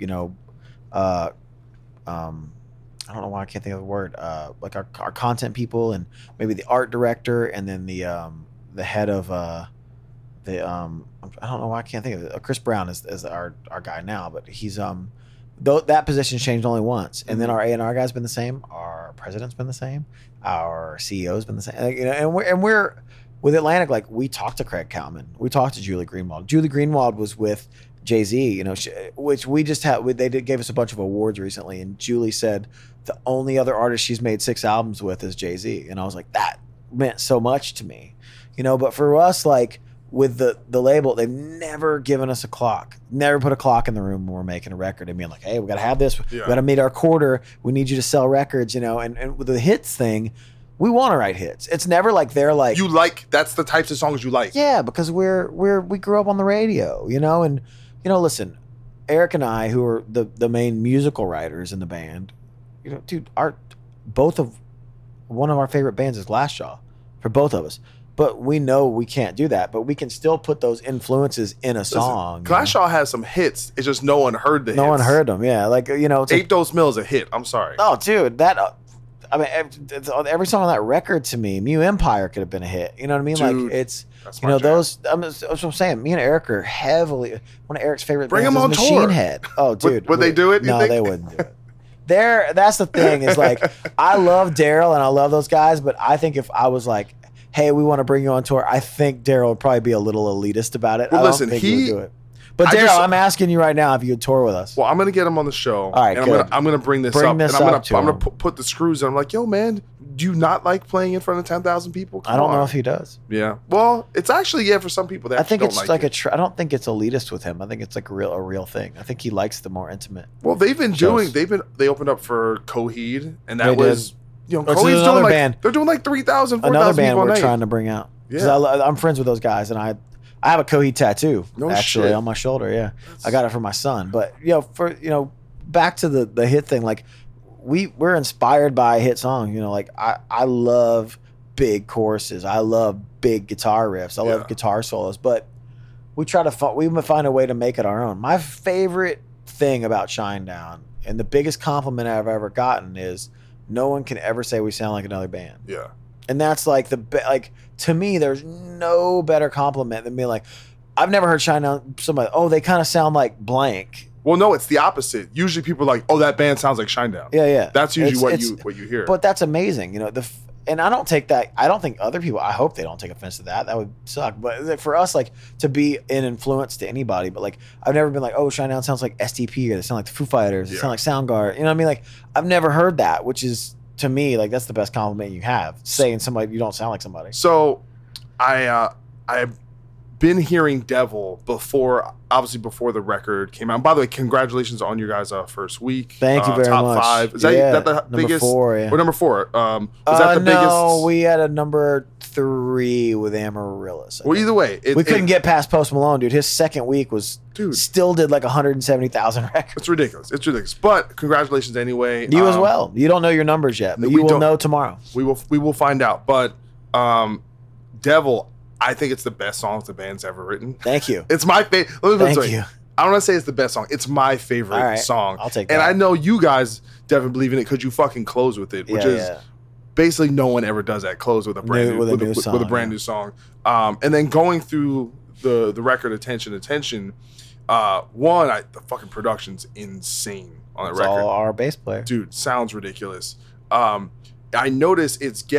D: I don't know why I can't think of the word. Like our content people, and maybe the art director, and then the head of I don't know why I can't think of it. Chris Brown is our guy now, but he's that position's changed only once, and then our A&R guy's been the same. Our president's been the same. Our CEO's been the same. And we're with Atlantic. Like we talked to Craig Cowman, we talked to Julie Greenwald. Julie Greenwald was with Jay-Z, which we just had. Gave us a bunch of awards recently, and Julie said the only other artist she's made 6 albums with is Jay-Z, and I was like, that meant so much to me, But for us, like with the label, they've never given us a clock, never put a clock in the room when we're making a record and being like, hey, we got to have this, we got to meet our quarter, we need you to sell records, And with the hits thing, we want to write hits. It's never like they're like
C: that's the types of songs you like.
D: Yeah, because we grew up on the radio, and listen, Eric and I, who are the main musical writers in the band, dude, one of our favorite bands is Glassjaw for both of us. But we know we can't do that. But we can still put those influences in a song.
C: Glassjaw has some hits. It's just no one heard the hits.
D: No one heard them. Yeah, like it's
C: 8 Dose Mill is a hit. I'm sorry.
D: Oh, dude, that. I mean, every song on that record to me, Mew Empire could have been a hit. You know what I mean?
C: Dude,
D: like it's
C: those.
D: That's what I'm saying. Me and Eric are heavily one of Eric's favorite
C: Bring
D: bands
C: them on
D: is
C: tour.
D: Machine Head. Oh, dude,
C: would they do it?
D: No, they wouldn't do it. That's the thing. Is like I love Daryl and I love those guys, but I think if I was like, hey, we want to bring you on tour, I think Daryl would probably be a little elitist about it.
C: Well,
D: I don't
C: listen,
D: think he would do it. But Daryl, I'm asking you right now if you would tour with us.
C: Well, I'm gonna get him on the show.
D: All right,
C: and I'm gonna bring this up.
D: I'm
C: gonna put the screws in. I'm like, yo, man, do you not like playing in front of 10,000 people?
D: I don't know if he does.
C: Yeah. Well, it's actually for some people.
D: I think it's like I don't think it's elitist with him. I think it's like a real thing. I think he likes the more intimate.
C: Well, they opened up for Coheed, and that was Coheed's doing
D: band.
C: They're doing like 3,000, 4,000
D: another band
C: people a
D: we're
C: night.
D: trying to bring out.
C: Yeah.
D: I'm friends with those guys, and I have a Coheed tattoo
C: shit.
D: on my shoulder. Yeah, I got it for my son. But back to the hit thing. Like we're inspired by a hit song. You know, like I love big choruses. I love big guitar riffs. I love guitar solos, but we try to find a way to make it our own. My favorite thing about Shinedown, and the biggest compliment I've ever gotten, is no one can ever say we sound like another band.
C: Yeah.
D: And that's like to me, there's no better compliment than being like, I've never heard Shinedown, somebody, oh, they kind of sound like blank.
C: Well, no, it's the opposite. Usually people are like, oh, that band sounds like Shinedown.
D: Yeah.
C: That's usually what you hear.
D: But that's amazing. You know, and I don't think other people, I hope they don't take offense to that. That would suck. But for us, like, to be an influence to anybody, but like, I've never been like, oh, Shinedown sounds like STP, or they sound like the Foo Fighters, they sound like Soundgarden. You know what I mean? Like, I've never heard that, which is, to me, like, that's the best compliment you have, saying somebody, you don't sound like somebody.
C: So I've been hearing Devil before the record came out. And by the way, congratulations on your guys' first week.
D: Thank you very
C: top
D: much.
C: 5. Is that the biggest?
D: Number 4, yeah.
C: Or number 4? Is that the biggest?
D: No, we had a number 3 with Amaryllis.
C: Well, either way,
D: we couldn't get past Post Malone, dude. His second week still did like 170,000 records.
C: It's ridiculous. But congratulations anyway.
D: You as well. You don't know your numbers yet, but you will know tomorrow.
C: We will find out. But Devil, I think it's the best song the band's ever written.
D: Thank you.
C: It's my favorite.
D: Thank you.
C: I don't want to say it's the best song. It's my favorite song.
D: I'll take that.
C: And I know you guys definitely believe in it because you fucking close with it, which is basically no one ever does that. Close with a brand new song. And then going through the record, Attention. The fucking production's insane on that record.
D: All our bass player,
C: dude, sounds ridiculous. I notice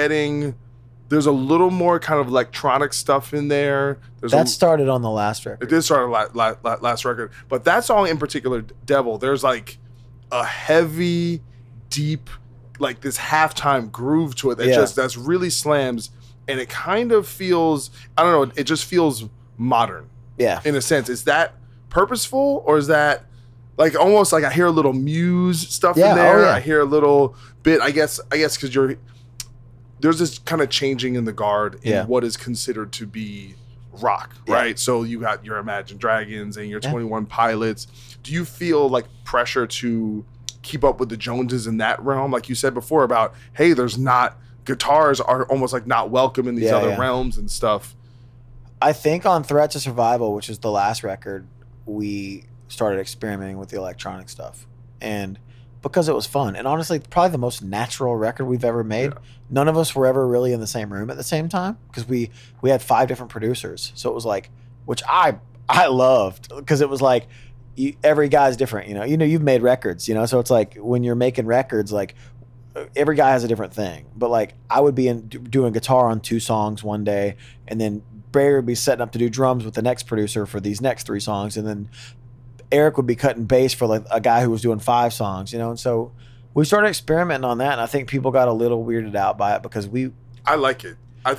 C: there's a little more kind of electronic stuff in there.
D: Started on the last record.
C: It did start on last record. But that song in particular, Devil, there's like a heavy, deep, like this halftime groove to it that's really slams. And it kind of feels, I don't know, it just feels modern.
D: Yeah.
C: In a sense. Is that purposeful, or is that like almost like I hear a little Muse stuff in there? I hear a little bit, I guess because there's this kind of changing in the guard in what is considered to be rock, right? So you got your Imagine Dragons and your 21 Pilots. Do you feel like pressure to keep up with the Joneses in that realm? Like you said before about, hey, guitars are almost like not welcome in these other realms and stuff.
D: I think on Threat to Survival, which is the last record, we started experimenting with the electronic stuff. And because it was fun. And honestly, probably the most natural record we've ever made. Yeah. None of us were ever really in the same room at the same time because we had 5 different producers. So it was like, which I loved, because it was like every guy's different, you know, you've made records, you know, so it's like when you're making records, like every guy has a different thing. But like I would be doing guitar on 2 songs one day, and then Barry would be setting up to do drums with the next producer for these next 3 songs, and then Eric would be cutting bass for like a guy who was doing 5 songs, you know? And so we started experimenting on that, and I think people got a little weirded out by it because
C: I like it. I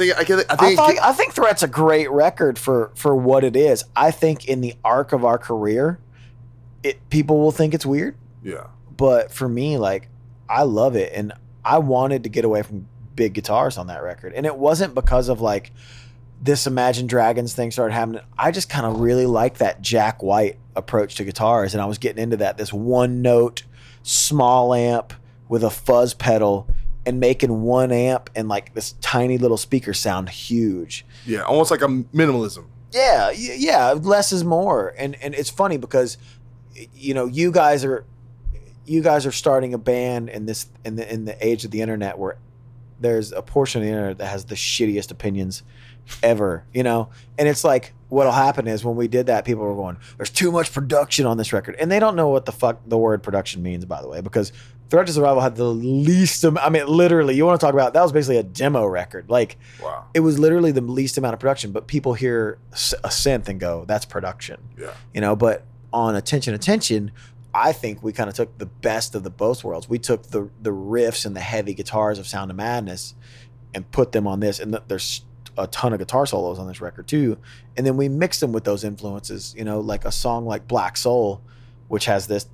C: think
D: Threat's a great record for what it is. I think in the arc of our career, people will think it's weird.
C: Yeah.
D: But for me, like, I love it, and I wanted to get away from big guitars on that record. And it wasn't because of like this Imagine Dragons thing started happening. I just kind of really like that Jack White approach to guitars, and I was getting into that. This one note, small amp with a fuzz pedal, and making 1 amp and like this tiny little speaker sound huge.
C: Yeah, almost like a minimalism.
D: Yeah, less is more. And it's funny because, you know, you guys are starting a band in the age of the internet where there's a portion of the internet that has the shittiest opinions ever, you know? And it's like, what'll happen is when we did that, people were going, there's too much production on this record. And they don't know what the fuck the word production means, by the way, because Threat to Survival had the least, I mean, literally, you want to talk about, that was basically a demo record. Like,
C: wow.
D: It was literally the least amount of production, but people hear a synth and go, that's production.
C: Yeah.
D: You know, but on Attention, I think we kind of took the best of the both worlds. We took the riffs and the heavy guitars of Sound of Madness and put them on this, and there's a ton of guitar solos on this record too, and then we mixed them with those influences, you know, like a song like Black Soul, which has this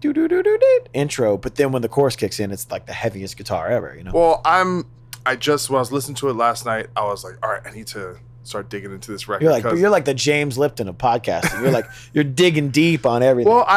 D: intro, but then when the chorus kicks in, it's like the heaviest guitar ever, you know.
C: Well, when I was listening to it last night, I was like, all right, I need to start digging into this record.
D: You're like the James Lipton of podcasting. You're like, you're digging deep on everything.
C: Well,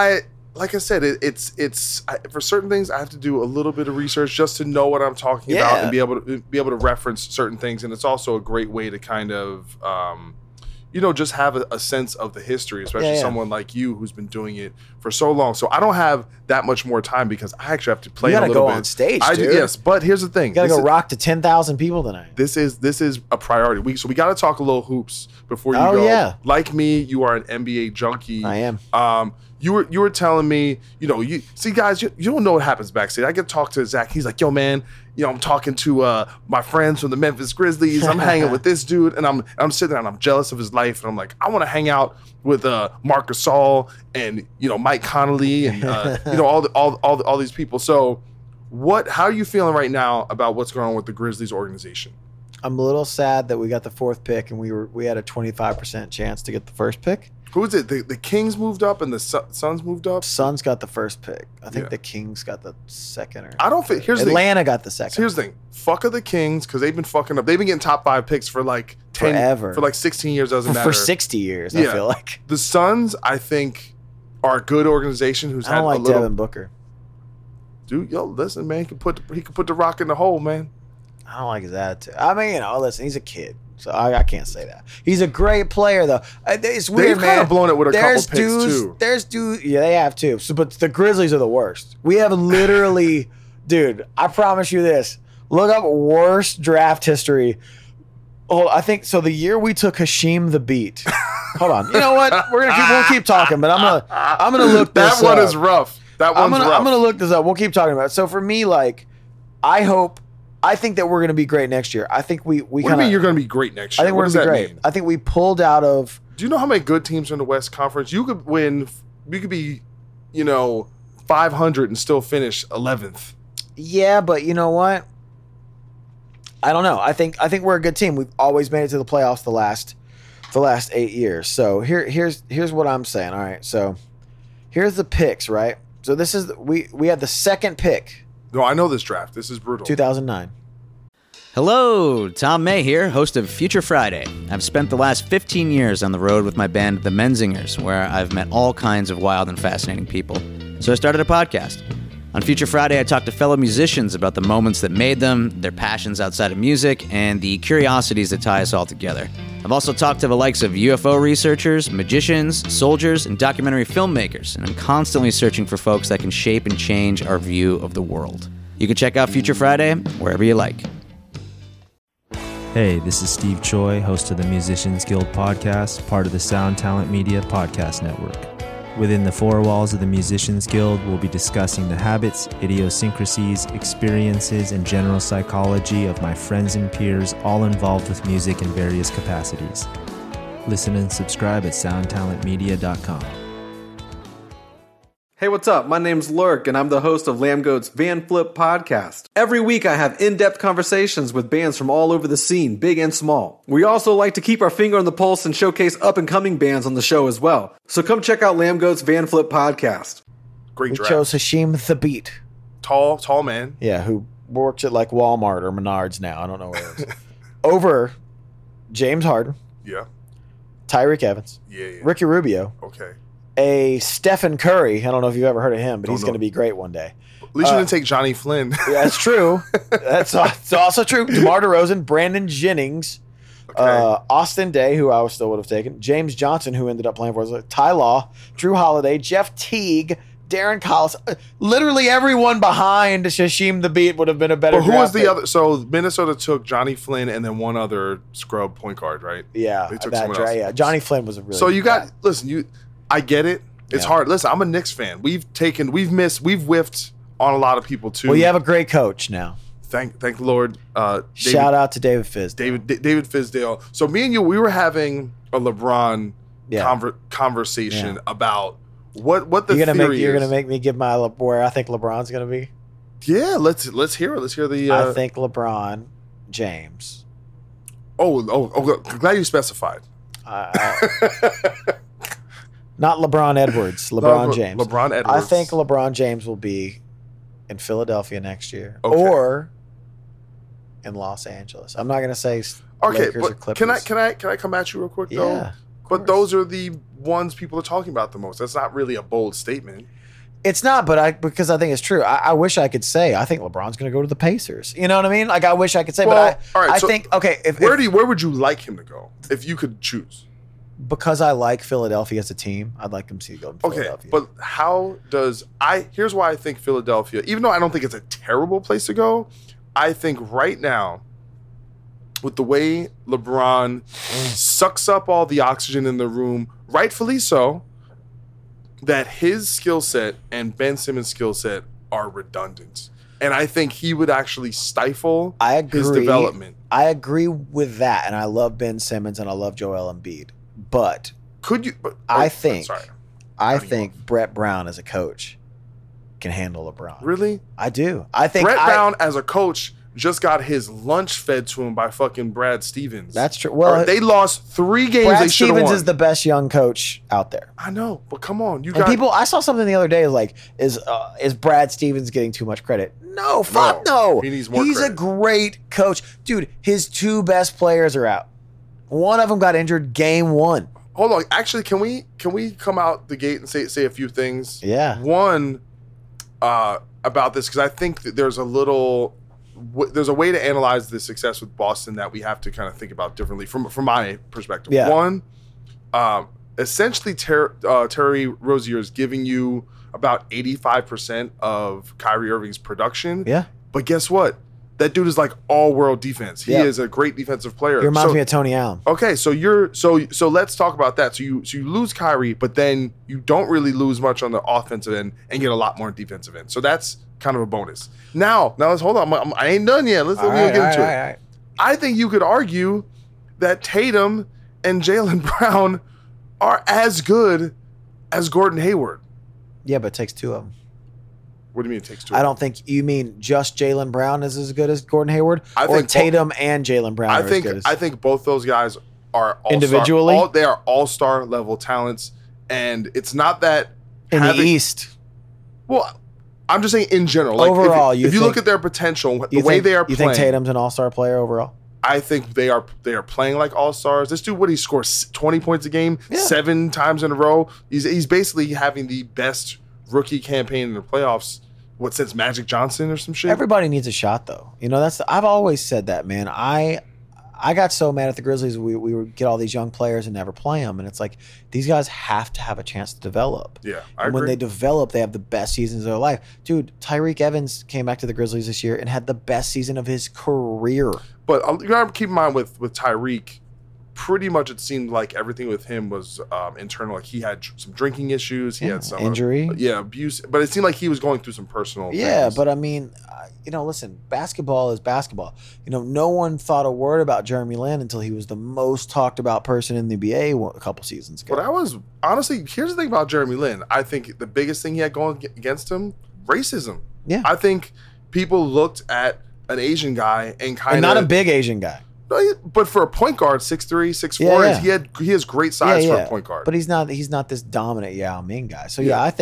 C: like I said, for certain things I have to do a little bit of research just to know what I'm talking about and be able to reference certain things. And it's also a great way to kind of, just have a sense of the history, especially someone like you who's been doing it for so long. So I don't have that much more time because I actually have to play a little bit.
D: You gotta go on stage, dude.
C: Yes, but here's the thing.
D: You gotta go rock to 10,000 people tonight.
C: This is a priority. So we got to talk a little hoops before you go.
D: Yeah.
C: Like me, you are an NBA junkie.
D: I am.
C: You were telling me, you see, guys, you don't know what happens backstage. I get to talk to Zach. He's like, yo, man, I'm talking to my friends from the Memphis Grizzlies. I'm hanging with this dude, and I'm sitting there and I'm jealous of his life, and I'm like, I want to hang out with Marc Gasol and Mike Conley and all these people. So, how are you feeling right now about what's going on with the Grizzlies organization?
D: I'm a little sad that we got the 4th pick and we had a 25% chance to get the 1st pick.
C: Who is it? The Kings moved up and the Suns moved up?
D: Suns got the 1st pick. I think the Kings got the 2nd.
C: I don't think.
D: Atlanta got the 2nd.
C: So here's the thing. Fuck the Kings because they've been fucking up. They've been getting top 5 picks for like 10,
D: forever.
C: For like 16 years. Doesn't matter.
D: For 60 years, I feel like.
C: The Suns, I think, are a good organization who's
D: I don't like Devin Booker.
C: Dude, listen, man. He can put the rock in the hole, man.
D: I don't like his attitude. I mean, listen, he's a kid. So I can't say that. He's a great player, though. It's weird, man.
C: They've kind of blown it with a couple picks, too.
D: There's dudes. Yeah, they have, too. So, but the Grizzlies are the worst. We have literally, dude, I promise you this. Look up worst draft history. Oh, I think, so the year we took Hasheem the Beat. Hold on. You know what? We'll keep talking, but I'm gonna look this up.
C: That one is rough. That one's rough.
D: I'm gonna look this up. We'll keep talking about it. So for me, like, I think that we're going to be great next year. I think we
C: What do you mean you're going to be great next year?
D: I think we're going to be great. I think we pulled out of.
C: Do you know how many good teams are in the West Conference? You could win. You could be, 500 and still finish 11th.
D: Yeah, but you know what? I don't know. I think we're a good team. We've always made it to the playoffs the last 8 years. So here's what I'm saying. All right. So here's the picks. Right. So this is we had the 2nd pick.
C: No, I know this draft. This is brutal.
D: 2009.
E: Hello, Tom May here, host of Future Friday. I've spent the last 15 years on the road with my band, The Menzingers, where I've met all kinds of wild and fascinating people. So I started a podcast. On Future Friday, I talk to fellow musicians about the moments that made them, their passions outside of music, and the curiosities that tie us all together. I've also talked to the likes of UFO researchers, magicians, soldiers, and documentary filmmakers, and I'm constantly searching for folks that can shape and change our view of the world. You can check out Future Friday wherever you like.
F: Hey, this is Steve Choi, host of the Musicians Guild podcast, part of the Sound Talent Media podcast network. Within the 4 walls of the Musicians Guild, we'll be discussing the habits, idiosyncrasies, experiences, and general psychology of my friends and peers, all involved with music in various capacities. Listen and subscribe at soundtalentmedia.com.
G: Hey, what's up? My name's Lurk, and I'm the host of Lambgoat's Van Flip podcast. Every week, I have in-depth conversations with bands from all over the scene, big and small. We also like to keep our finger on the pulse and showcase up-and-coming bands on the show as well. So come check out Lambgoat's Van Flip podcast.
C: Great draft.
D: We chose Hasheem the Beat.
C: Tall man.
D: Yeah, who works at like Walmart or Menards now. I don't know where it is. Over James Harden.
C: Yeah.
D: Tyreek Evans.
C: Yeah.
D: Ricky Rubio.
C: Okay.
D: A Stephen Curry. I don't know if you've ever heard of him, but he's going to be great one day.
C: At least you didn't take Johnny Flynn.
D: Yeah, that's true. That's also true. DeMar DeRozan, Brandon Jennings, Austin Day, who I still would have taken, James Johnson, who ended up playing for us, Ty Law, Drew Holiday, Jeff Teague, Darren Collis. Literally everyone behind Hasheem the Beat would have been a better
C: But who was the
D: pick.
C: other? So Minnesota took Johnny Flynn and then one other scrub point guard, right?
D: Yeah,
C: They took someone else.
D: yeah. Johnny Flynn was a really
C: So you
D: good
C: got
D: guy.
C: listen. I get it. It's hard. Listen, I'm a Knicks fan. We've whiffed on a lot of people too.
D: Well, you have a great coach now.
C: Thank the Lord.
D: Shout out to David Fizdale.
C: David Fizdale. So me and you, we were having a LeBron conversation about what the theory is.
D: You're gonna make me give my where I think LeBron's gonna be.
C: Yeah, let's hear it. Let's hear the.
D: I think LeBron James.
C: Oh! Glad you specified.
D: Not LeBron Edwards. LeBron James.
C: LeBron Edwards.
D: I think LeBron James will be in Philadelphia next year,
C: Okay.
D: or in Los Angeles. I'm not gonna say Lakers or
C: but
D: Clippers.
C: can I come at you real quick though?
D: Yeah.
C: But those are the ones people are talking about the most. That's not really a bold statement.
D: It's not, but because I think it's true. I wish I could say I think LeBron's going to go to the Pacers. You know what I mean? Like I wish I could say,
C: Well,
D: but
C: all right,
D: I
C: so
D: think okay.
C: Where would you like him to go if you could choose?
D: Because I like Philadelphia as a team, I'd like them to go to Philadelphia.
C: But here's why I think Philadelphia, even though I don't think it's a terrible place to go, I think right now, with the way LeBron sucks up all the oxygen in the room, rightfully so, that his skill set and Ben Simmons' skill set are redundant. And I think he would actually stifle his development.
D: I agree with that, and I love Ben Simmons and I love Joel Embiid. But I think Brett Brown as a coach can handle LeBron.
C: Really?
D: I do. I think
C: Brett Brown as a coach just got his lunch fed to him by fucking Brad Stevens.
D: That's true. Well,
C: they lost 3 games.
D: Brad
C: they should have won.
D: Stevens is the best young coach out there.
C: I know, but come on,
D: I saw something the other day like, is Brad Stevens getting too much credit? No, fuck no.
C: He needs more
D: He's
C: credit.
D: a great coach, dude. His 2 best players are out. One of them got injured game 1.
C: Hold on. Actually, can we come out the gate and say a few things?
D: Yeah.
C: One, about this, because I think that there's a way to analyze the success with Boston that we have to kind of think about differently from my perspective.
D: Yeah.
C: One, essentially Terry Rozier is giving you about 85% of Kyrie Irving's production.
D: Yeah.
C: But guess what? That dude is like all-world defense. He
D: Yeah.
C: is a great defensive player.
D: He reminds me of Tony Allen.
C: Okay, so let's talk about that. So you lose Kyrie, but then you don't really lose much on the offensive end and get a lot more on defensive end. So that's kind of a bonus. Now let's hold on. I ain't done yet. Let's get into it.
D: All right.
C: I think you could argue that Tatum and Jaylen Brown are as good as Gordon Hayward.
D: Yeah, but it takes 2 of them.
C: What do you mean it takes 2?
D: I don't think you mean just Jaylen Brown is as good as Gordon Hayward,
C: I
D: or
C: think
D: Tatum and Jaylen Brown are as good as...
C: I think both those guys are
D: Individually?
C: they are all-star level talents, and it's not that
D: in the East.
C: Well, I'm just saying in general. Like
D: Overall,
C: if you look at their potential, the way they are
D: you
C: playing,
D: think Tatum's an all-star player overall?
C: I think they are playing like all-stars. This dude, he scores 20 points a game, 7 times in a row. He's basically having the best rookie campaign in the playoffs, since Magic Johnson or some shit?
D: Everybody needs a shot, though. You know, I've always said that, man. I got so mad at the Grizzlies. We would get all these young players and never play them. And it's like, these guys have to have a chance to develop.
C: Yeah,
D: and when they develop, they have the best seasons of their life. Dude, Tyreek Evans came back to the Grizzlies this year and had the best season of his career.
C: But you got to keep in mind with Tyreek, pretty much it seemed like everything with him was internal. Like he had some drinking issues. He had some
D: injury.
C: Abuse. But it seemed like he was going through some personal things.
D: But I mean, listen, basketball is basketball. No one thought a word about Jeremy Lin until he was the most talked about person in the NBA a couple seasons ago.
C: But I was, honestly, here's the thing about Jeremy Lin. I think the biggest thing he had going against him, racism. Yeah. I think people looked at an Asian guy and kind of...
D: not a big Asian guy.
C: But for a point guard, 6'3", 6'4", he has great size for a point guard.
D: But he's not this dominant Yao Ming guy. So I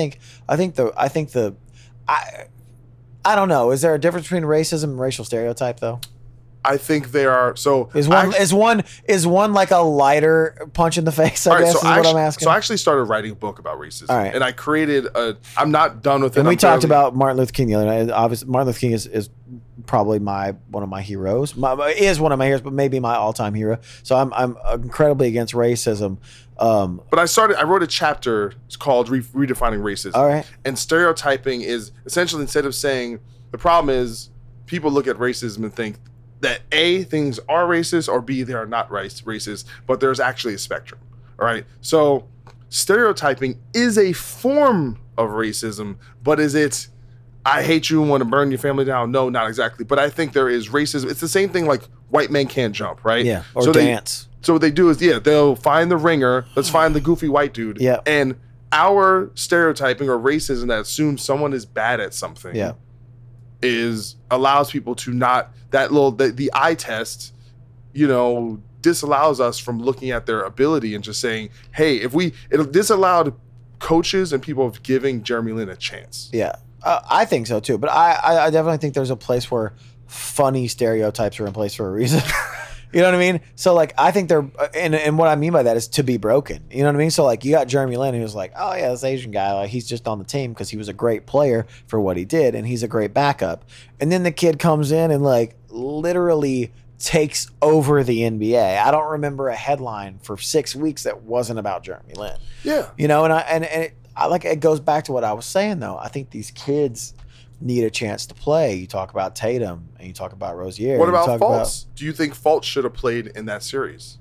D: don't know. Is there a difference between racism and racial stereotype though?
C: I think they are. So
D: is one like a lighter punch in the face? I guess is what I'm asking.
C: So I actually started writing a book about racism, and I created I'm not done with it.
D: And we talked about Martin Luther King the other night. Obviously, Martin Luther King is probably one of my heroes. Is one of my heroes, but maybe my all-time hero. So I'm incredibly against racism.
C: But I wrote a chapter. It's called Redefining Racism.
D: All right.
C: And stereotyping is essentially, instead of saying the problem is people look at racism and think that A, things are racist, or B, they are not racist, but there's actually a spectrum. All right. So stereotyping is a form of racism, but is it, I hate you and want to burn your family down? No, not exactly. But I think there is racism. It's the same thing like white men can't jump, right?
D: Yeah. Or dance.
C: So what they do is, they'll find the ringer. Let's find the goofy white dude.
D: Yeah.
C: And our stereotyping or racism that assumes someone is bad at something allows people to not, the eye test, disallows us from looking at their ability and just saying, hey, it disallowed coaches and people of giving Jeremy Lin a chance.
D: Yeah. I think so too. But I definitely think there's a place where funny stereotypes are in place for a reason. You know what I mean? So like, I think they're, and what I mean by that is to be broken. You know what I mean? So like, you got Jeremy Lin, who's like, oh yeah, this Asian guy, like he's just on the team because he was a great player for what he did, and he's a great backup. And then the kid comes in and like literally takes over the NBA. I don't remember a headline for 6 weeks that wasn't about Jeremy Lin.
C: Yeah.
D: You know, and I like, it goes back to what I was saying though. I think these kids need a chance to play. You talk about Tatum and you talk about Rozier.
C: What about Fultz? Do you think Fultz should have played in that series?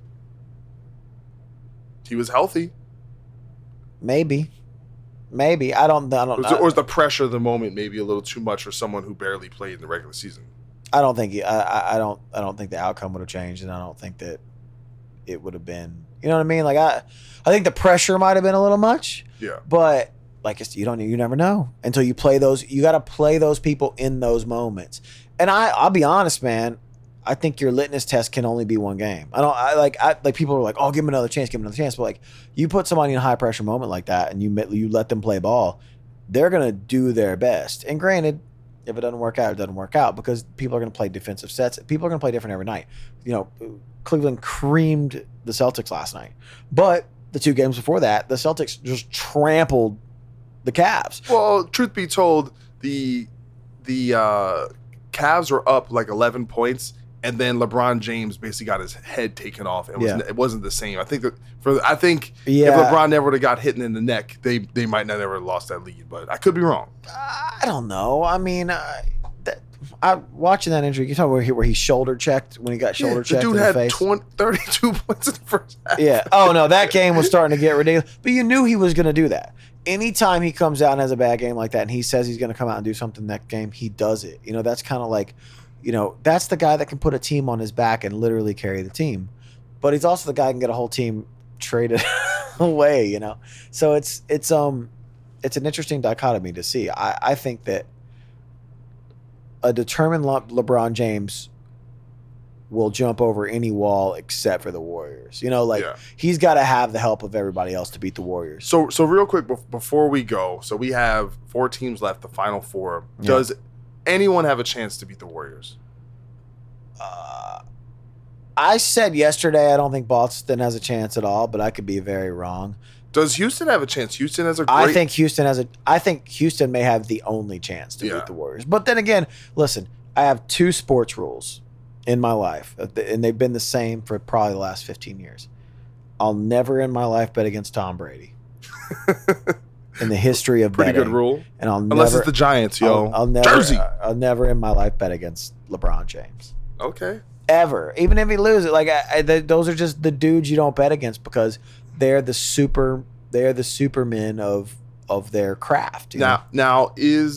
C: He was healthy.
D: Maybe. I don't know.
C: Or is the pressure of the moment maybe a little too much for someone who barely played in the regular season?
D: I don't think I don't think the outcome would have changed, and I don't think that it would have been. You know what I mean? Like I think the pressure might have been a little much.
C: Yeah.
D: But like you never know until you play those. You got to play those people in those moments. And I'll be honest, man. I think your litmus test can only be one game. I like people are like, oh, give him another chance. But like, you put somebody in a high pressure moment like that, and you let them play ball, they're gonna do their best. And granted, if it doesn't work out, it doesn't work out because people are going to play defensive sets. People are going to play different every night. You know, Cleveland creamed the Celtics last night. But the 2 games before that, the Celtics just trampled the Cavs.
C: Well, truth be told, the Cavs were up like 11 points, and then LeBron James basically got his head taken off. It wasn't the same. I think if LeBron never would have got hit in the neck, they might not have ever lost that lead. But I could be wrong.
D: I don't know. I mean, watching that injury, you talking where he shoulder checked when he got shoulder checked.
C: The dude
D: in
C: had
D: the face.
C: 32 points in the first half.
D: Yeah. Oh no, that game was starting to get ridiculous. But you knew he was going to do that. Anytime he comes out and has a bad game like that, and he says he's going to come out and do something that game, he does it. You know, that's kind of like, you know, that's the guy that can put a team on his back and literally carry the team. But he's also the guy who can get a whole team traded away. You know, so it's an interesting dichotomy to see. I think that a determined LeBron James will jump over any wall except for the Warriors. You know, like he's got to have the help of everybody else to beat the Warriors.
C: So real quick before we go, so we have 4 teams left, the final 4. Does anyone have a chance to beat the Warriors?
D: I said yesterday I don't think Boston has a chance at all, but I could be very wrong.
C: Does Houston have a chance? Houston has a great...
D: I think Houston may have the only chance to beat the Warriors. But then again, listen, I have 2 sports rules in my life, and they've been the same for probably the last 15 years. I'll never in my life bet against Tom Brady. In the history of
C: pretty
D: betting.
C: Good rule.
D: And
C: unless it's the Giants, yo.
D: I'll never in my life bet against LeBron James.
C: Okay.
D: Ever. Even if he loses, like those are just the dudes you don't bet against because they're the supermen of their craft.
C: Now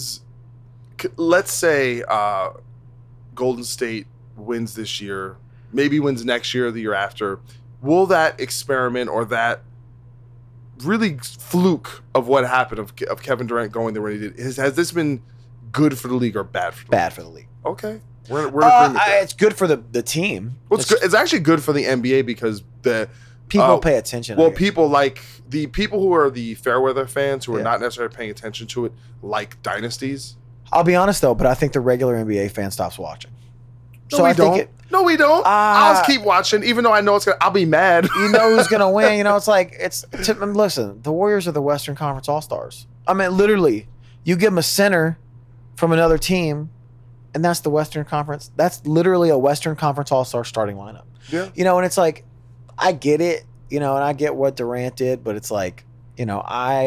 C: let's say Golden State wins this year, maybe wins next year or the year after. Will that experiment or that really fluke of what happened of Kevin Durant going there when he did, has this been good for the league or bad for the league?
D: Bad for the league.
C: Okay. We're in agreement there.
D: It's good for the team.
C: Well, it's actually good for the NBA because the
D: people pay attention.
C: Well, people like the people who are the Fairweather fans who are not necessarily paying attention to it, like dynasties.
D: I'll be honest though, but I think the regular NBA fan stops watching.
C: No, we don't. I'll keep watching, even though I know I'll be mad.
D: You know who's gonna win. You know, listen, the Warriors are the Western Conference All-Stars. I mean, literally, you give them a center from another team, and that's the Western Conference. That's literally a Western Conference All-Star starting lineup.
C: Yeah.
D: You know, and it's like, I get it, you know, and I get what Durant did, but it's like, you know,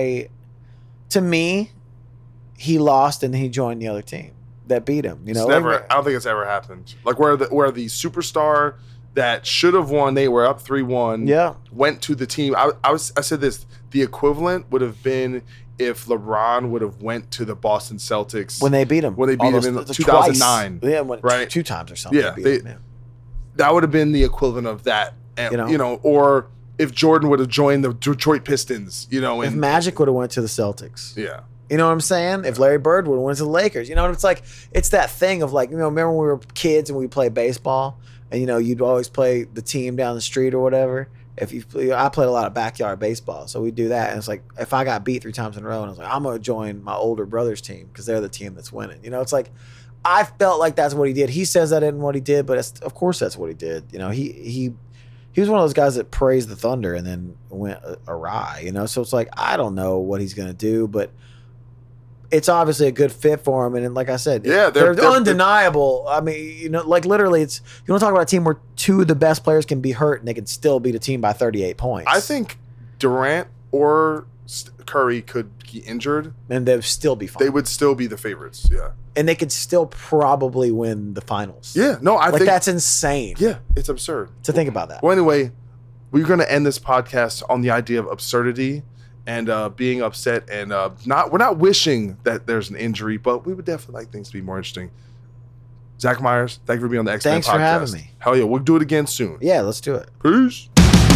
D: to me, he lost and he joined the other team that beat him. You know,
C: I don't think it's ever happened. Like where the superstar that should have won, they were up 3-1.
D: Yeah,
C: went to the team. I said this. The equivalent would have been if LeBron would have went to the Boston Celtics
D: when they beat him.
C: When they beat him in 2009.
D: Yeah,
C: right?
D: 2 times or something.
C: Yeah, that would have been the equivalent of that. And, you know, or if Jordan would have joined the Detroit Pistons. You know,
D: if Magic would have went to the Celtics.
C: Yeah.
D: You know what I'm saying? If Larry Bird would have went to the Lakers, you know, it's like, it's that thing of like, you know, remember when we were kids and we played baseball and, you know, you'd always play the team down the street or whatever. I played a lot of backyard baseball, so we do that. And it's like, if I got beat 3 times in a row, and I was like, I'm going to join my older brother's team because they're the team that's winning. You know, it's like, I felt like that's what he did. He says that isn't what he did, but of course that's what he did. You know, he was one of those guys that praised the Thunder and then went awry, you know? So it's like, I don't know what he's going to do, but it's obviously a good fit for him. And like I said, they're undeniable. I mean, you know, like literally you want to talk about a team where 2 of the best players can be hurt and they can still beat a team by 38 points.
C: I think Durant or Curry could get injured.
D: And they'd still be fine.
C: They would still be the favorites, yeah.
D: And they could still probably win the finals.
C: Yeah, no, I think
D: that's insane.
C: Yeah, it's absurd
D: to think about that.
C: Well, anyway, we're going to end this podcast on the idea of absurdity and being upset, and we're not wishing that there's an injury, but we would definitely like things to be more interesting. Zach Myers, thank you for being on the X-Men podcast.
D: Thanks for having me.
C: Hell yeah, we'll do it again soon.
D: Yeah, let's do it.
C: Peace.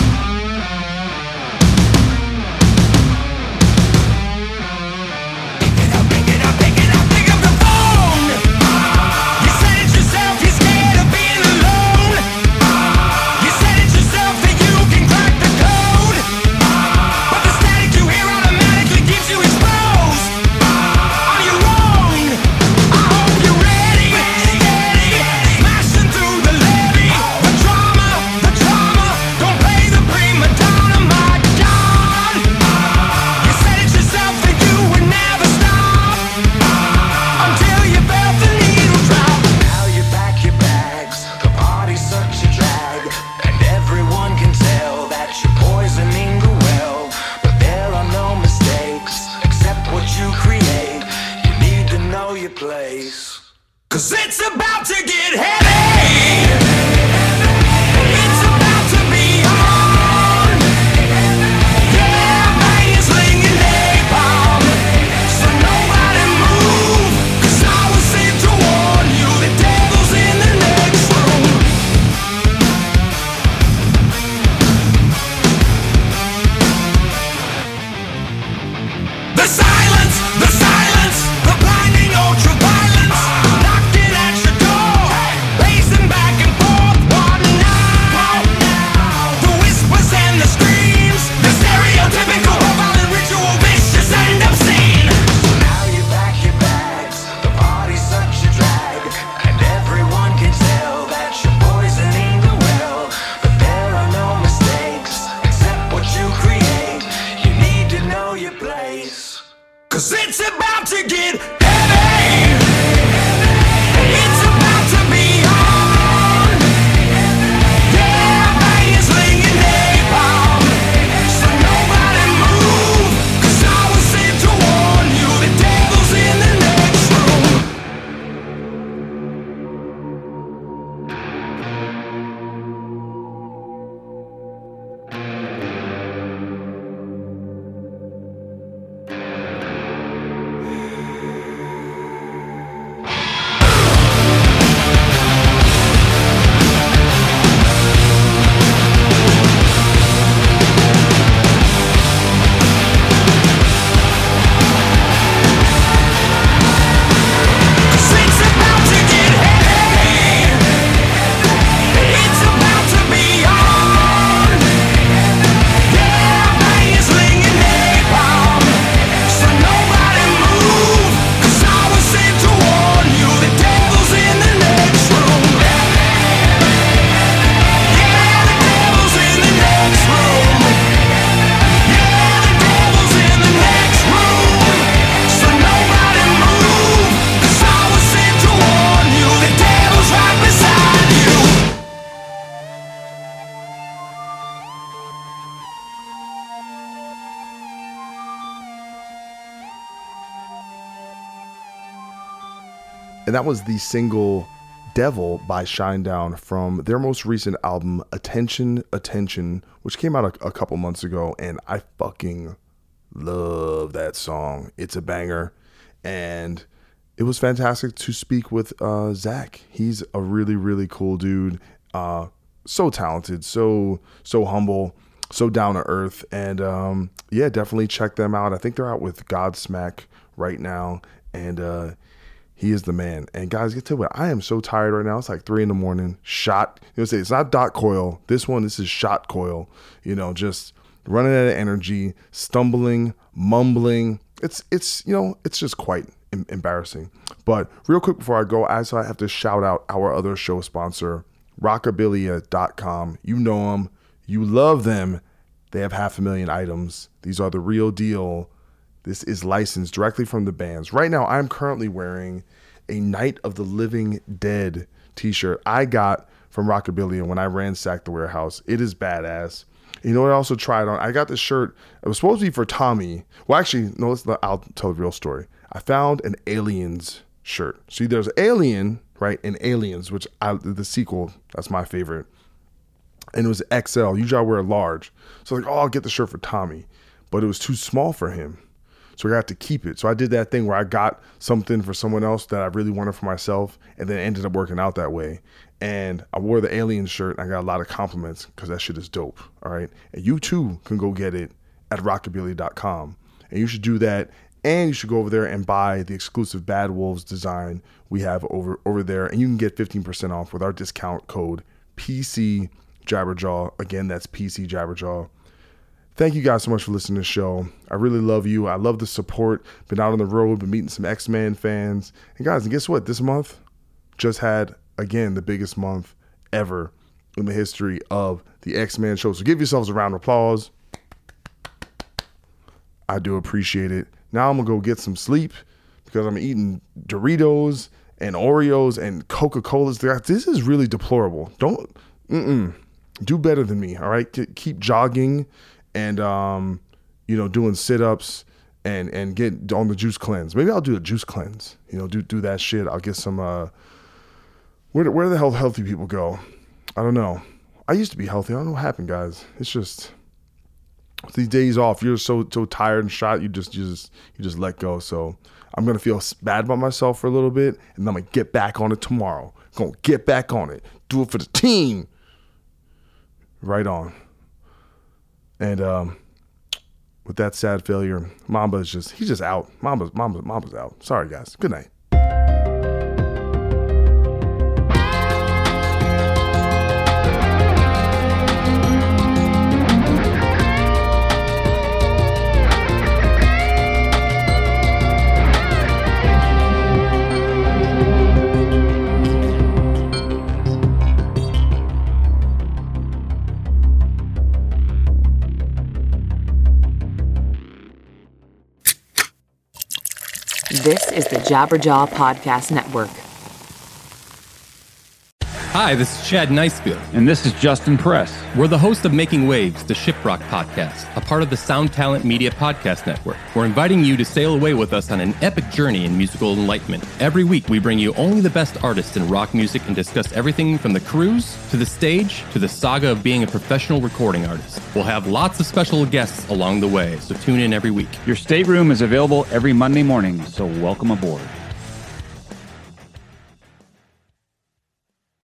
H: Cause it's about to get heavy. It's about to be on. Yeah, man, you're slinging napalm. So nobody move. Cause I was sent to warn you. The devil's in the next room. The silence, the blinding ultraviolet. Knocking at your door, pacing back and forth. What now? The whispers and the screams, the stereotypical violent ritual, vicious and obscene. So now you pack your bags, the party's such a drag, and everyone can tell that you're poisoning the well. But there are no mistakes, except what you create. You need to know your place. Cause it's about to get heavy. It's about to be on. Yeah, man, you're slinging napalm. So nobody move. Cause I was sent to warn you. The devil's in the next room. Cause it's about to get heavy. It's about to be on. Yeah, man, you're slinging napalm. So nobody move. Cause I was sent to warn you. The devil's in the next room. Yeah, the devil's in the next room. Yeah, the devil's in the next room. So nobody move. Cause I was sent to warn you. The devil's right beside you.
C: And that was the single Devil by Shinedown from their most recent album, Attention, Attention, which came out a couple months ago. And I fucking love that song. It's a banger. And it was fantastic to speak with Zach. He's a really, really cool dude. So talented, so humble, so down to earth. And yeah, definitely check them out. I think they're out with Godsmack right now. And He is the man. And guys, get to it. I am so tired right now. It's like 3 a.m. Shot. Say it's not dot coil. This is shot coil. Just running out of energy, stumbling, mumbling. It's just quite embarrassing. But real quick before I go, I have to shout out our other show sponsor, Rockabilia.com. You know them. You love them. They have 500,000 items. These are the real deal. This is licensed directly from the bands. Right now, I'm currently wearing a Night of the Living Dead t-shirt I got from Rockabilia when I ransacked the warehouse. It is badass. You know what I also tried on? I got this shirt. It was supposed to be for Tommy. Well, actually, no, I'll tell the real story. I found an Aliens shirt. See, there's Alien, right? And Aliens, which the sequel, that's my favorite. And it was XL. Usually I wear a large. So I was like, I'll get the shirt for Tommy. But it was too small for him. So I got to keep it. So I did that thing where I got something for someone else that I really wanted for myself, and then it ended up working out that way. And I wore the Alien shirt, and I got a lot of compliments because that shit is dope. All right. And you too can go get it at rockabilia.com. And you should do that. And you should go over there and buy the exclusive Bad Wolves design we have over there. And you can get 15% off with our discount code PC Jabberjaw. Again, that's PC Jabberjaw. Thank you guys so much for listening to the show. I really love you. I love the support. Been out on the road, been meeting some X-Men fans. And guys, and guess what? This month just had, again, the biggest month ever in the history of the X-Men show. So give yourselves a round of applause. I do appreciate it. Now I'm going to go get some sleep because I'm eating Doritos and Oreos and Coca-Colas. This is really deplorable. Do better than me, all right? Keep jogging and, doing sit-ups and get on the juice cleanse. Maybe I'll do a juice cleanse. Do that shit. I'll get some, where the hell healthy people go? I don't know. I used to be healthy. I don't know what happened, guys. It's just these days off, you're so tired and shot, you just let go. So I'm gonna feel bad about myself for a little bit, and then I'm gonna get back on it tomorrow. Gonna get back on it. Do it for the team. Right on. And with that sad failure, Mamba's he's just out. Mamba's out. Sorry guys. Good night.
B: This is the Jabberjaw Podcast Network.
I: Hi, this is Chad Nicefield.
J: And this is Justin Press.
I: We're the host of Making Waves, the Shiprock podcast, a part of the Sound Talent Media Podcast Network. We're inviting you to sail away with us on an epic journey in musical enlightenment. Every week, we bring you only the best artists in rock music and discuss everything from the cruise, to the stage, to the saga of being a professional recording artist. We'll have lots of special guests along the way, so tune in every week.
J: Your stateroom is available every Monday morning, so welcome aboard.